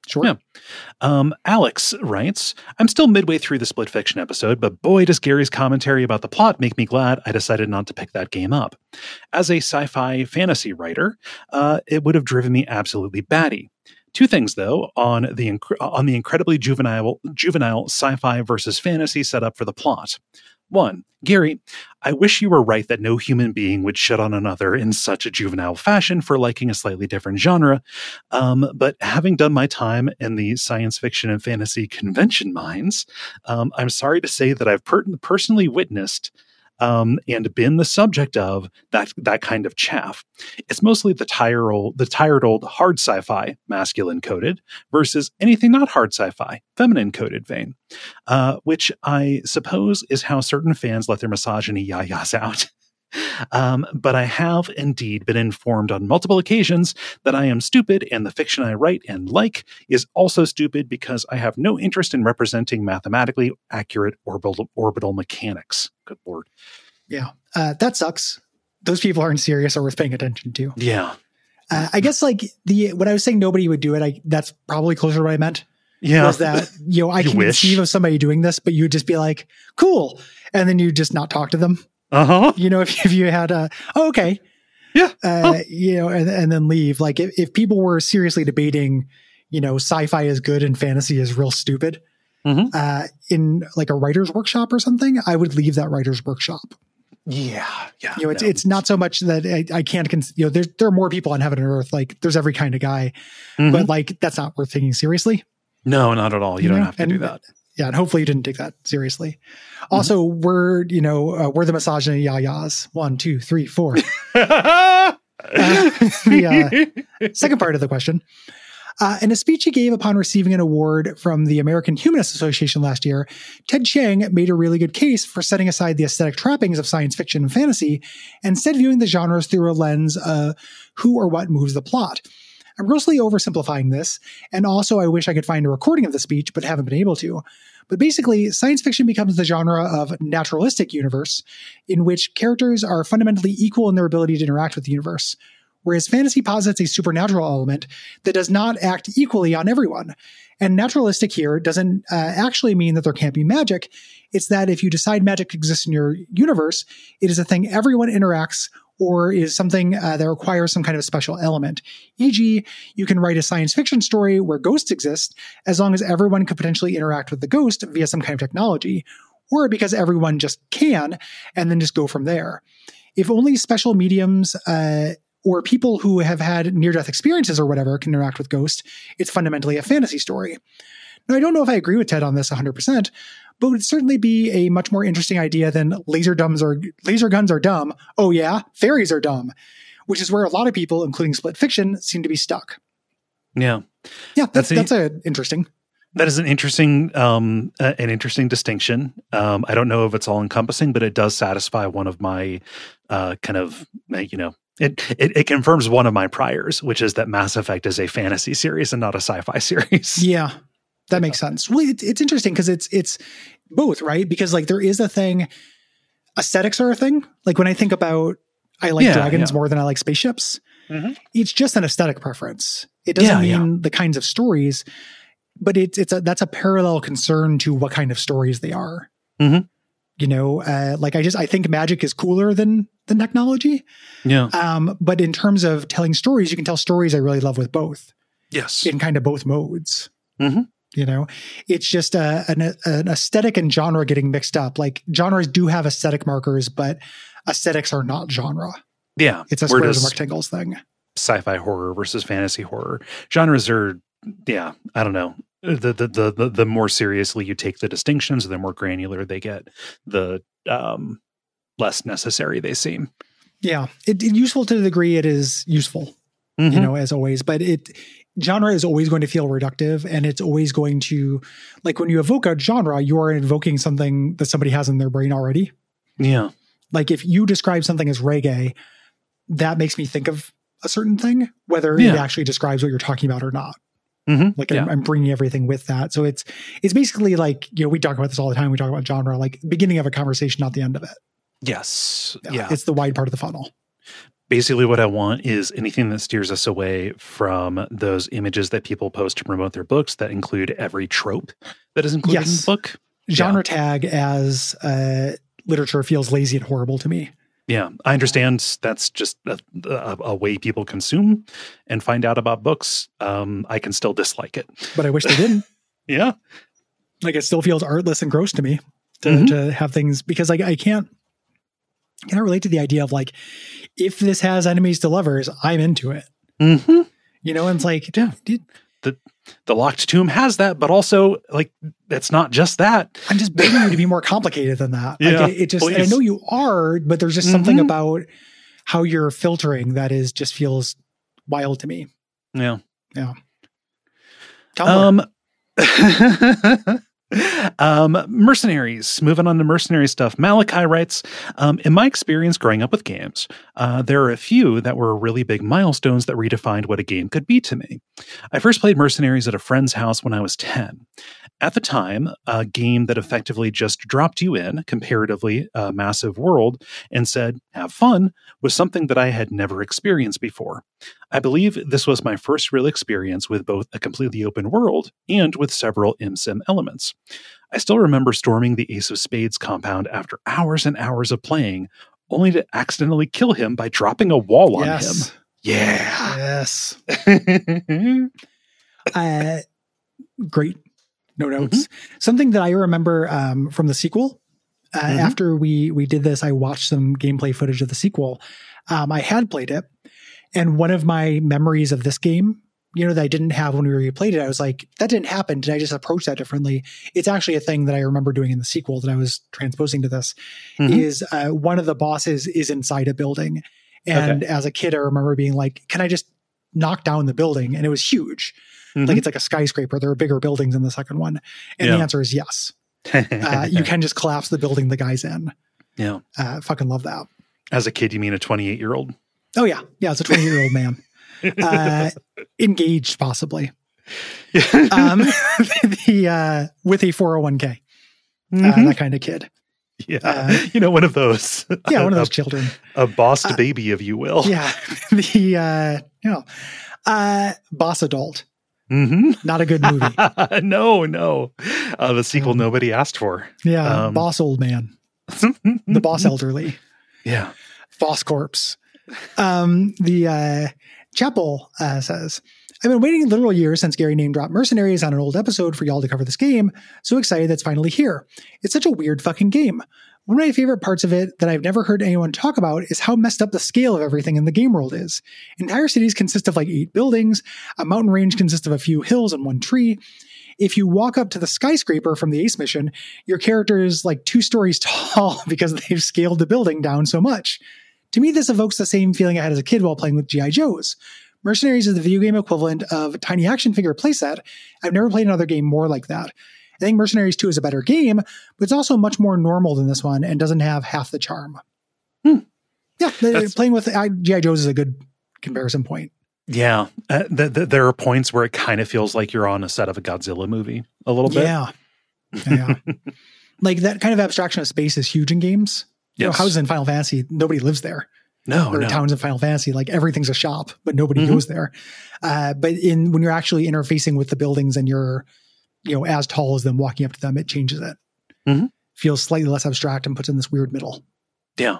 Sure. Yeah. Um, Alex writes, I'm still midway through the Split Fiction episode, but boy, does Gary's commentary about the plot make me glad I decided not to pick that game up. As a sci-fi fantasy writer, uh, it would have driven me absolutely batty. Two things, though, on the inc- on the incredibly juvenile juvenile sci-fi versus fantasy setup for the plot. One, Gary, I wish you were right that no human being would shit on another in such a juvenile fashion for liking a slightly different genre. Um, but having done my time in the science fiction and fantasy convention mines, um, I'm sorry to say that I've per- personally witnessed Um, and been the subject of that that kind of chaff. It's mostly the tired old, the tired old hard sci-fi, masculine coded, versus anything not hard sci-fi, feminine coded vein, uh, which I suppose is how certain fans let their misogyny yayas out. Um, but I have indeed been informed on multiple occasions that I am stupid and the fiction I write and like is also stupid because I have no interest in representing mathematically accurate orbital, orbital mechanics. Good Lord. Yeah, uh, that sucks. Those people aren't serious or worth paying attention to. Yeah. Uh, I guess like the when I was saying nobody would do it, I that's probably closer to what I meant. Yeah. Was that, you know, I You can wish. conceive of somebody doing this, but you would just be like, cool. And then you just not talk to them. Uh-huh. You know, if, if you had a, oh, okay. Yeah. Uh, Huh. You know, and, and then leave. Like if, if people were seriously debating, you know, sci-fi is good and fantasy is real stupid, Mhm. uh, in like a writer's workshop or something, I would leave that writer's workshop. Yeah. Yeah. You know, it's no. it's not so much that I, I can't, cons- you know, there's, there are more people on heaven and earth. Like there's every kind of guy, Mhm. but like, that's not worth taking seriously. No, not at all. You, You don't know, have to and- do that. Yeah. And hopefully you didn't take that seriously. Mm-hmm. Also, we're, you know, uh, we're the misogyny yayas. One, two, three, four. uh, the uh, second part of the question. Uh, in a speech he gave upon receiving an award from the American Humanist Association last year, Ted Chiang made a really good case for setting aside the aesthetic trappings of science fiction and fantasy and instead viewing the genres through a lens of who or what moves the plot. I'm grossly oversimplifying this, and also I wish I could find a recording of the speech, but haven't been able to. But basically, science fiction becomes the genre of naturalistic universe, in which characters are fundamentally equal in their ability to interact with the universe, whereas fantasy posits a supernatural element that does not act equally on everyone. And naturalistic here doesn't uh, actually mean that there can't be magic. It's that if you decide magic exists in your universe, it is a thing everyone interacts or is something uh, that requires some kind of special element. for example, you can write a science fiction story where ghosts exist as long as everyone could potentially interact with the ghost via some kind of technology, or because everyone just can, and then just go from there. If only special mediums uh, or people who have had near-death experiences or whatever can interact with ghosts, it's fundamentally a fantasy story. Now, I don't know if I agree with Ted on this one hundred percent, but it would certainly be a much more interesting idea than laser dumbs or laser guns are dumb. Oh yeah, fairies are dumb, which is where a lot of people, including Split Fiction, seem to be stuck. yeah. Yeah, that's That's a- that's a interesting. That is an interesting, um, uh, an interesting distinction. Um, I don't know if it's all encompassing, but it does satisfy one of my uh, kind of, uh, you know, it, it it confirms one of my priors, which is that Mass Effect is a fantasy series and not a sci-fi series. Yeah, that makes sense. Well, it, it's interesting because it's it's both, right? Because like there is a thing, aesthetics are a thing. Like when I think about, I like Yeah, dragons yeah. more than I like spaceships. Mhm. It's just an aesthetic preference. It doesn't Yeah, mean the kinds of stories, but it's it's a that's a parallel concern to what kind of stories they are. Mhm. You know, uh, like I just I think magic is cooler than than technology. Yeah. Um, but in terms of telling stories, you can tell stories I really love with both Yes. in kind of both modes. Mhm. You know, it's just uh, an, an aesthetic and genre getting mixed up. Like genres do have aesthetic markers, but aesthetics are not genre. Yeah. It's a Where squares and does rectangles thing. sci-fi horror versus fantasy horror genres are? Yeah, I don't know. The, the the the the more seriously you take the distinctions, the more granular they get, the um, less necessary they seem. Yeah, it, it useful to the degree it is useful. Mhm. You know, as always, but it genre is always going to feel reductive, and it's always going to, like when you evoke a genre, you are invoking something that somebody has in their brain already. Yeah. Like if you describe something as reggae, that makes me think of a certain thing, whether Yeah. it actually describes what you're talking about or not. Mhm. Like Yeah. I'm, I'm bringing everything with that. So it's, it's basically like, you know, we talk about this all the time. We talk about genre, like beginning of a conversation, not the end of it. Yes. Yeah. It's the wide part of the funnel. Basically, what I want is anything that steers us away from those images that people post to promote their books that include every trope that is included Yes. in the book. Genre Yeah. tag as uh, literature feels lazy and horrible to me. Yeah, I understand that's just a, a, a way people consume and find out about books. Um, I can still dislike it. But I wish they didn't. Yeah. Like, it still feels artless and gross to me to, Mhm. to have things, because like I can't, I can't relate to the idea of like, if this has enemies to lovers, I'm into it. Mm-hmm. You know, and it's like, Yeah. dude, The the Locked Tomb has that, but also like it's not just that. I'm just begging you to be more complicated than that. Like, Yeah, it, it just, and I please. know you are, but there's just something Mhm. about how you're filtering that is just feels wild to me. Yeah. Tumblr. Um, um, mercenaries. Moving on to mercenary stuff. Malachi writes, um, in my experience growing up with games, uh, there are a few that were really big milestones that redefined what a game could be to me. I first played Mercenaries at a friend's house when I was ten. At the time, a game that effectively just dropped you in, comparatively a massive world, and said, have fun, was something that I had never experienced before. I believe this was my first real experience with both a completely open world and with several ImSim elements. I still remember storming the Ace of Spades compound after hours and hours of playing, only to accidentally kill him by dropping a wall on yes. him. Yeah. Yes. Uh, great. No notes. Something that I remember um, from the sequel. Uh, Mhm. After we we did this, I watched some gameplay footage of the sequel. Um, I had played it, and one of my memories of this game, you know, that I didn't have when we replayed it, I was like, that didn't happen. Did I just approach that differently? It's actually a thing that I remember doing in the sequel that I was transposing to this. Mhm. Is uh, one of the bosses is inside a building, and as a kid, I remember being like, can I just knock down the building? And it was huge. Mhm. Like, it's like a skyscraper. There are bigger buildings in the second one. And the Yeah. answer is yes. Uh, you can just collapse the building the guy's in. Yeah. Uh, fucking love that. As a kid, you mean a twenty-eight-year-old? Oh, yeah. Yeah, it's a twenty-year-old man. Uh, engaged, possibly. Um, the uh, with a four oh one k. Uh, Mhm. that kind of kid. Yeah. uh, you know, one of those. Yeah, one of those a, children. a bossed Uh, baby, if you will. Yeah. The, uh, you know, uh, Boss Adult. Mm-hmm. Not a good movie. no, no. Uh, the sequel Um, nobody asked for. Yeah. Um, Boss Old Man. The Boss Elderly. Yeah. Boss Corpse. Um, the uh, Chapel uh, says, I've been waiting literal years since Gary name dropped Mercenaries on an old episode for y'all to cover this game. So excited that's finally here. It's such a weird fucking game. One of my favorite parts of it that I've never heard anyone talk about is how messed up the scale of everything in the game world is. Entire cities consist of like eight buildings. A mountain range consists of a few hills and one tree. If you walk up to the skyscraper from the Ace mission, your character is like two stories tall because they've scaled the building down so much. To me, this evokes the same feeling I had as a kid while playing with G I Joes. Mercenaries is the video game equivalent of a tiny action figure playset. I've never played another game more like that. I think Mercenaries two is a better game, but it's also much more normal than this one and doesn't have half the charm. Hmm. Yeah, the, That's- playing with G I Joes is a good comparison point. Yeah. Uh, th- th- there are points where it kind of feels like you're on a set of a Godzilla movie a little bit. Yeah. Yeah. Like, that kind of abstraction of space is huge in games. You know, Yes. houses in Final Fantasy, nobody lives there. No, or no. towns in Final Fantasy, like everything's a shop, but nobody Mhm. goes there. Uh, but in when you're actually interfacing with the buildings and you're, you know, as tall as them, walking up to them, it changes it. Mhm. Feels slightly less abstract and puts in this weird middle. Yeah.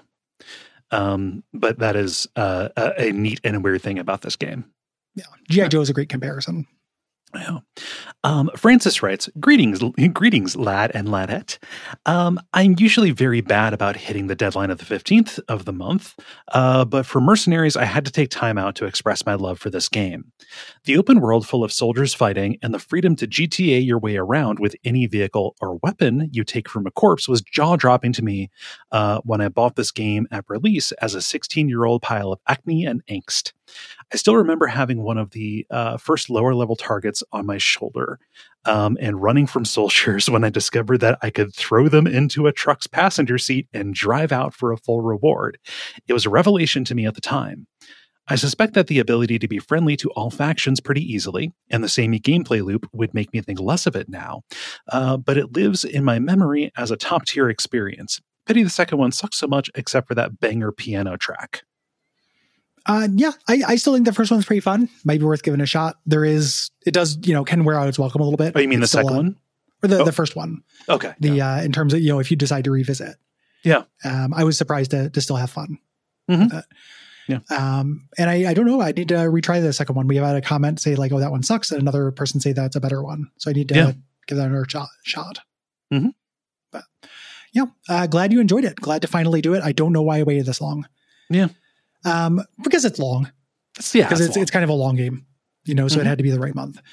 Um, but that is uh, a, a neat and a weird thing about this game. Yeah, G I Joe is a great comparison. Yeah. Um, Francis writes, greetings, greetings, lad and ladette. Um, I'm usually very bad about hitting the deadline of the fifteenth of the month, uh, but for Mercenaries, I had to take time out to express my love for this game. The open world full of soldiers fighting and the freedom to G T A your way around with any vehicle or weapon you take from a corpse was jaw-dropping to me uh, when I bought this game at release as a sixteen-year-old pile of acne and angst. I still remember having one of the uh, first lower level targets on my shoulder um, and running from soldiers when I discovered that I could throw them into a truck's passenger seat and drive out for a full reward. It was a revelation to me at the time. I suspect that the ability to be friendly to all factions pretty easily and the samey gameplay loop would make me think less of it now, uh, but it lives in my memory as a top tier experience. Pity the second one sucks so much except for that banger piano track. Uh, yeah, I, I still think the first one's pretty fun. Might be worth giving a shot. There is, it does, you know, can wear out its welcome a little bit. Oh, you mean it's the second a, one? Or the, oh. the first one. Okay. The yeah. uh, in terms of, you know, if you decide to revisit. Yeah. Um, I was surprised to, to still have fun. Mm-hmm. With it. Yeah. Um, and I, I don't know. I need to retry the second one. We have had a comment say like, oh, that one sucks. And another person say that's a better one. So I need to yeah. give that another shot. shot. Mm-hmm. But yeah, uh, glad you enjoyed it. Glad to finally do it. I don't know why I waited this long. Yeah. Um, because it's long. It's, yeah. Because it's, it's, it's kind of a long game, you know, so mm-hmm. it had to be the right month.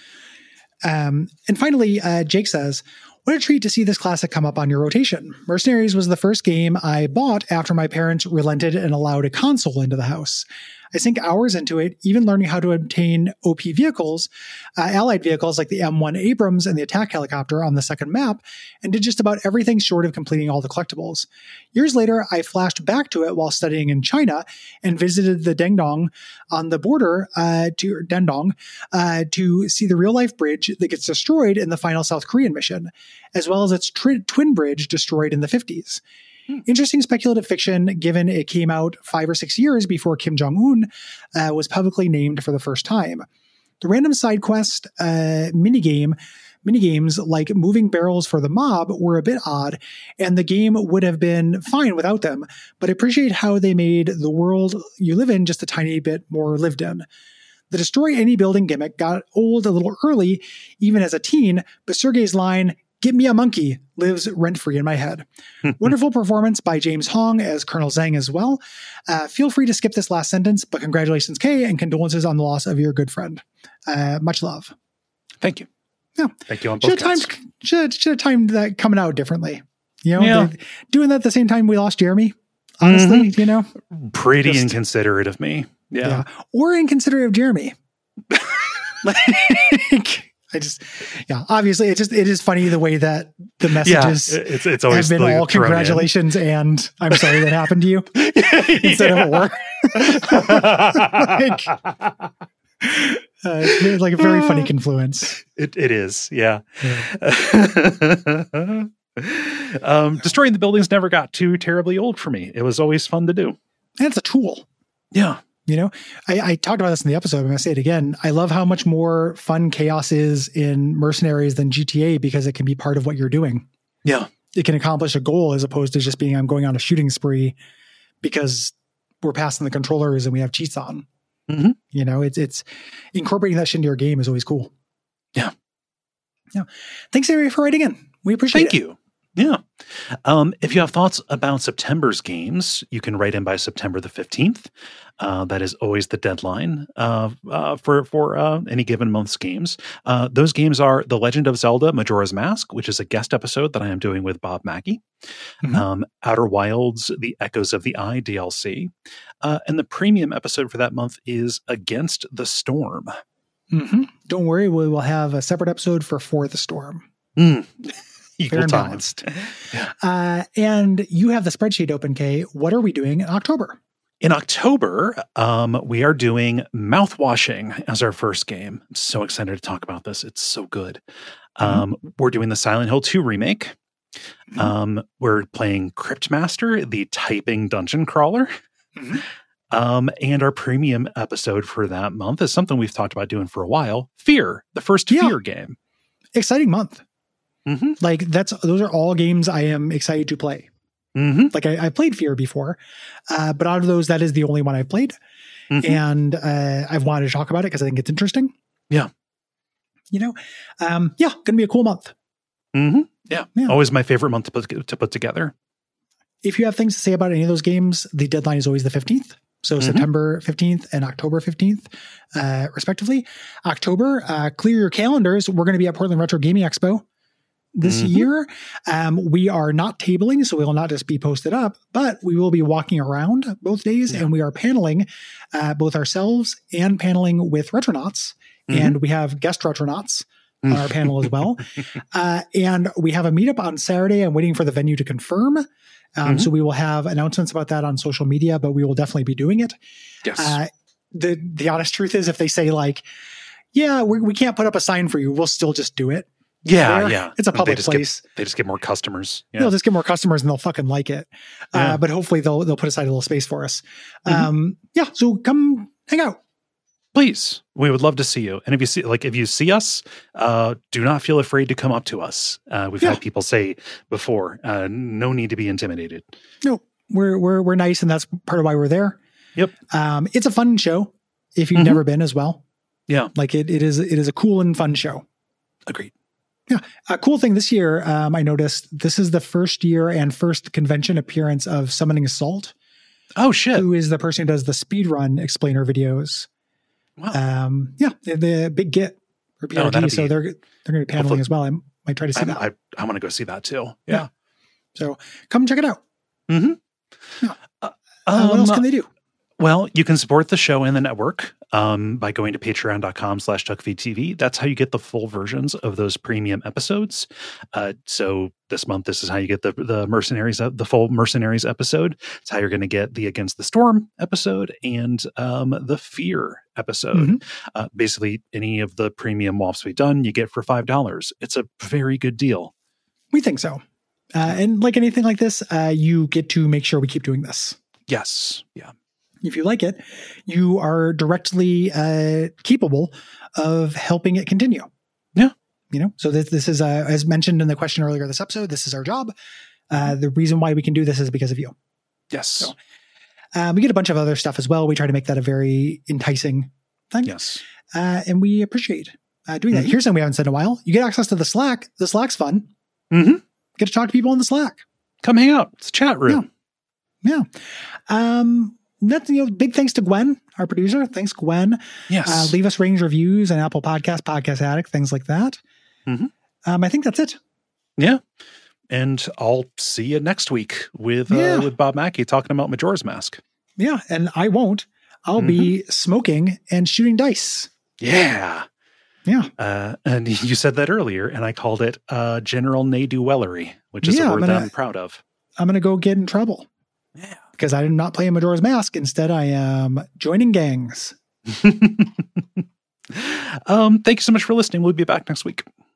Um, and finally, uh, Jake says, what a treat to see this classic come up on your rotation. Mercenaries was the first game I bought after my parents relented and allowed a console into the house. I sink hours into it, even learning how to obtain O P vehicles, uh, allied vehicles like the M one Abrams and the attack helicopter on the second map, and did just about everything short of completing all the collectibles. Years later, I flashed back to it while studying in China and visited the Dengdong on the border uh, to Dendong uh, to see the real-life bridge that gets destroyed in the final South Korean mission, as well as its tri- twin bridge destroyed in the fifties. Interesting speculative fiction, given it came out five or six years before Kim Jong-un uh, was publicly named for the first time. The random side quest uh, minigame, minigames like moving barrels for the mob were a bit odd, and the game would have been fine without them, but I appreciate how they made the world you live in just a tiny bit more lived in. The destroy any building gimmick got old a little early, even as a teen, but Sergei's line, "Get me a monkey," lives rent-free in my head. Wonderful performance by James Hong as Colonel Zhang as well. Uh, feel free to skip this last sentence, but congratulations, Kay, and condolences on the loss of your good friend. Uh, much love. Thank you. Yeah. Thank you on both should have, timed, should, should have timed that coming out differently. You know, yeah. doing that at the same time we lost Jeremy, honestly, mm-hmm. you know. Pretty Just, inconsiderate of me. Yeah. yeah. Or inconsiderate of Jeremy. Like... I just, yeah, obviously it just, it is funny the way that the messages yeah, it's, it's always have been all congratulations in. And I'm sorry that happened to you instead of a war. Like, uh, it's like a very funny confluence. It, it is. Yeah. yeah. um, destroying the buildings never got too terribly old for me. It was always fun to do. And it's a tool. Yeah. You know, I, I talked about this in the episode. I'm going to say it again. I love how much more fun chaos is in Mercenaries than G T A because it can be part of what you're doing. Yeah. It can accomplish a goal as opposed to just being, I'm going on a shooting spree because we're passing the controllers and we have cheats on. Mm-hmm. You know, it's, it's incorporating that shit into your game is always cool. Yeah. Yeah. Thanks, Ari, for writing in. We appreciate Thank it. Thank you. Yeah. Um, if you have thoughts about September's games, you can write in by September the fifteenth. Uh, that is always the deadline uh, uh, for, for uh, any given month's games. Uh, those games are The Legend of Zelda Majora's Mask, which is a guest episode that I am doing with Bob Mackey. Mm-hmm. Um, Outer Wilds, The Echoes of the Eye D L C. Uh, and the premium episode for that month is Against the Storm. Mm-hmm. Don't worry, we will have a separate episode for For the Storm. Mm. Equal times. Uh, and you have the spreadsheet open, Kay. What are we doing in October? In October, um, we are doing Mouthwashing as our first game. I'm so excited to talk about this. It's so good. Um, mm-hmm. We're doing the Silent Hill two remake. Mm-hmm. Um, we're playing Cryptmaster, the typing dungeon crawler. Mm-hmm. Um, and our premium episode for that month is something we've talked about doing for a while. Fear, the first yeah. Fear game. Exciting month. Mm-hmm. Like that's, those are all games I am excited to play. Mm-hmm. Like I, I played Fear before, uh, but out of those, that is the only one I've played. Mm-hmm. And uh, I've wanted to talk about it because I think it's interesting. Yeah. You know, um, yeah, going to be a cool month. Mm-hmm. Yeah. yeah. Always my favorite month to put, to put together. If you have things to say about any of those games, the deadline is always the fifteenth. So mm-hmm. September fifteenth and October fifteenth, uh, respectively. October, uh, clear your calendars. We're going to be at Portland Retro Gaming Expo this mm-hmm. year. Um, we are not tabling, so we will not just be posted up, but we will be walking around both days yeah. and we are paneling uh, both ourselves and paneling with Retronauts. Mm-hmm. And we have guest Retronauts on our panel as well. Uh, and we have a meetup on Saturday. I'm waiting for the venue to confirm. Um, mm-hmm. So we will have announcements about that on social media, but we will definitely be doing it. Yes. Uh, the, the honest truth is if they say like, yeah, we, we can't put up a sign for you, we'll still just do it. Yeah, there. yeah. It's a public they just place. Get, they just get more customers. Yeah. They'll just get more customers and they'll fucking like it. Yeah. Uh, but hopefully they'll they'll put aside a little space for us. Mm-hmm. Um, yeah, so come hang out. Please, we would love to see you. And if you see, like, if you see us, uh, do not feel afraid to come up to us. Uh, we've Yeah. had people say before, uh, no need to be intimidated. No, we're we're we're nice, and that's part of why we're there. Yep. Um, it's a fun show if you've Mhm. never been as well. Yeah. Like it it is it is a cool and fun show. Agreed. Yeah. A cool thing this year, um, I noticed this is the first year and first convention appearance of Summoning Assault, Oh, shit. who is the person who does the speedrun explainer videos. Wow. Um, yeah, the, the Big Git or P R G, Oh, that'd so be- they're they're going to be paneling hopefully- as well. I might try to see I'm- that. I, I want to go see that too. Yeah. Yeah. So come check it out. Mm-hmm. Yeah. Uh, Uh, what else um, can they do? Well, you can support the show and the network um, by going to patreon.com slash tuckfeedtv. That's how you get the full versions of those premium episodes. Uh, so this month, this is how you get the the mercenaries, the full mercenaries episode. It's how you're going to get the Against the Storm episode and um, the Fear episode. Mhm. Uh, basically, any of the premium W A Fs we've done, you get for five dollars. It's a very good deal. We think so. Uh, and like anything like this, uh, you get to make sure we keep doing this. Yes. Yeah. If you like it, you are directly uh, capable of helping it continue. Yeah. You know, so this, this is, uh, as mentioned in the question earlier this episode, this is our job. Uh, the reason why we can do this is because of you. Yes. So, um, we get a bunch of other stuff as well. We try to make that a very enticing thing. Yes. Uh, and we appreciate uh, doing that. Mhm. Here's something we haven't said in a while. You get access to the Slack. The Slack's fun. Mm-hmm. Get to talk to people in the Slack. Come hang out. It's a chat room. Yeah. Um, that's, you know, big thanks to Gwen, our producer. Thanks, Gwen. Yes. Uh, leave us ratings, reviews, and Apple Podcast, Podcast Addict, things like that. Mhm. Um, I think that's it. Yeah. And I'll see you next week with uh, Yeah. with Bob Mackey talking about Majora's Mask. Yeah. And I won't. I'll be smoking and shooting dice. Yeah. Yeah. Uh, and you said that earlier, and I called it uh, General Nay-Do-Wellery, which is Yeah, a word I'm that gonna- I'm proud of. I'm going to go get in trouble Yeah. because I'm not playing Majora's Mask. Instead, I am joining gangs. um, thank you so much for listening. We'll be back next week.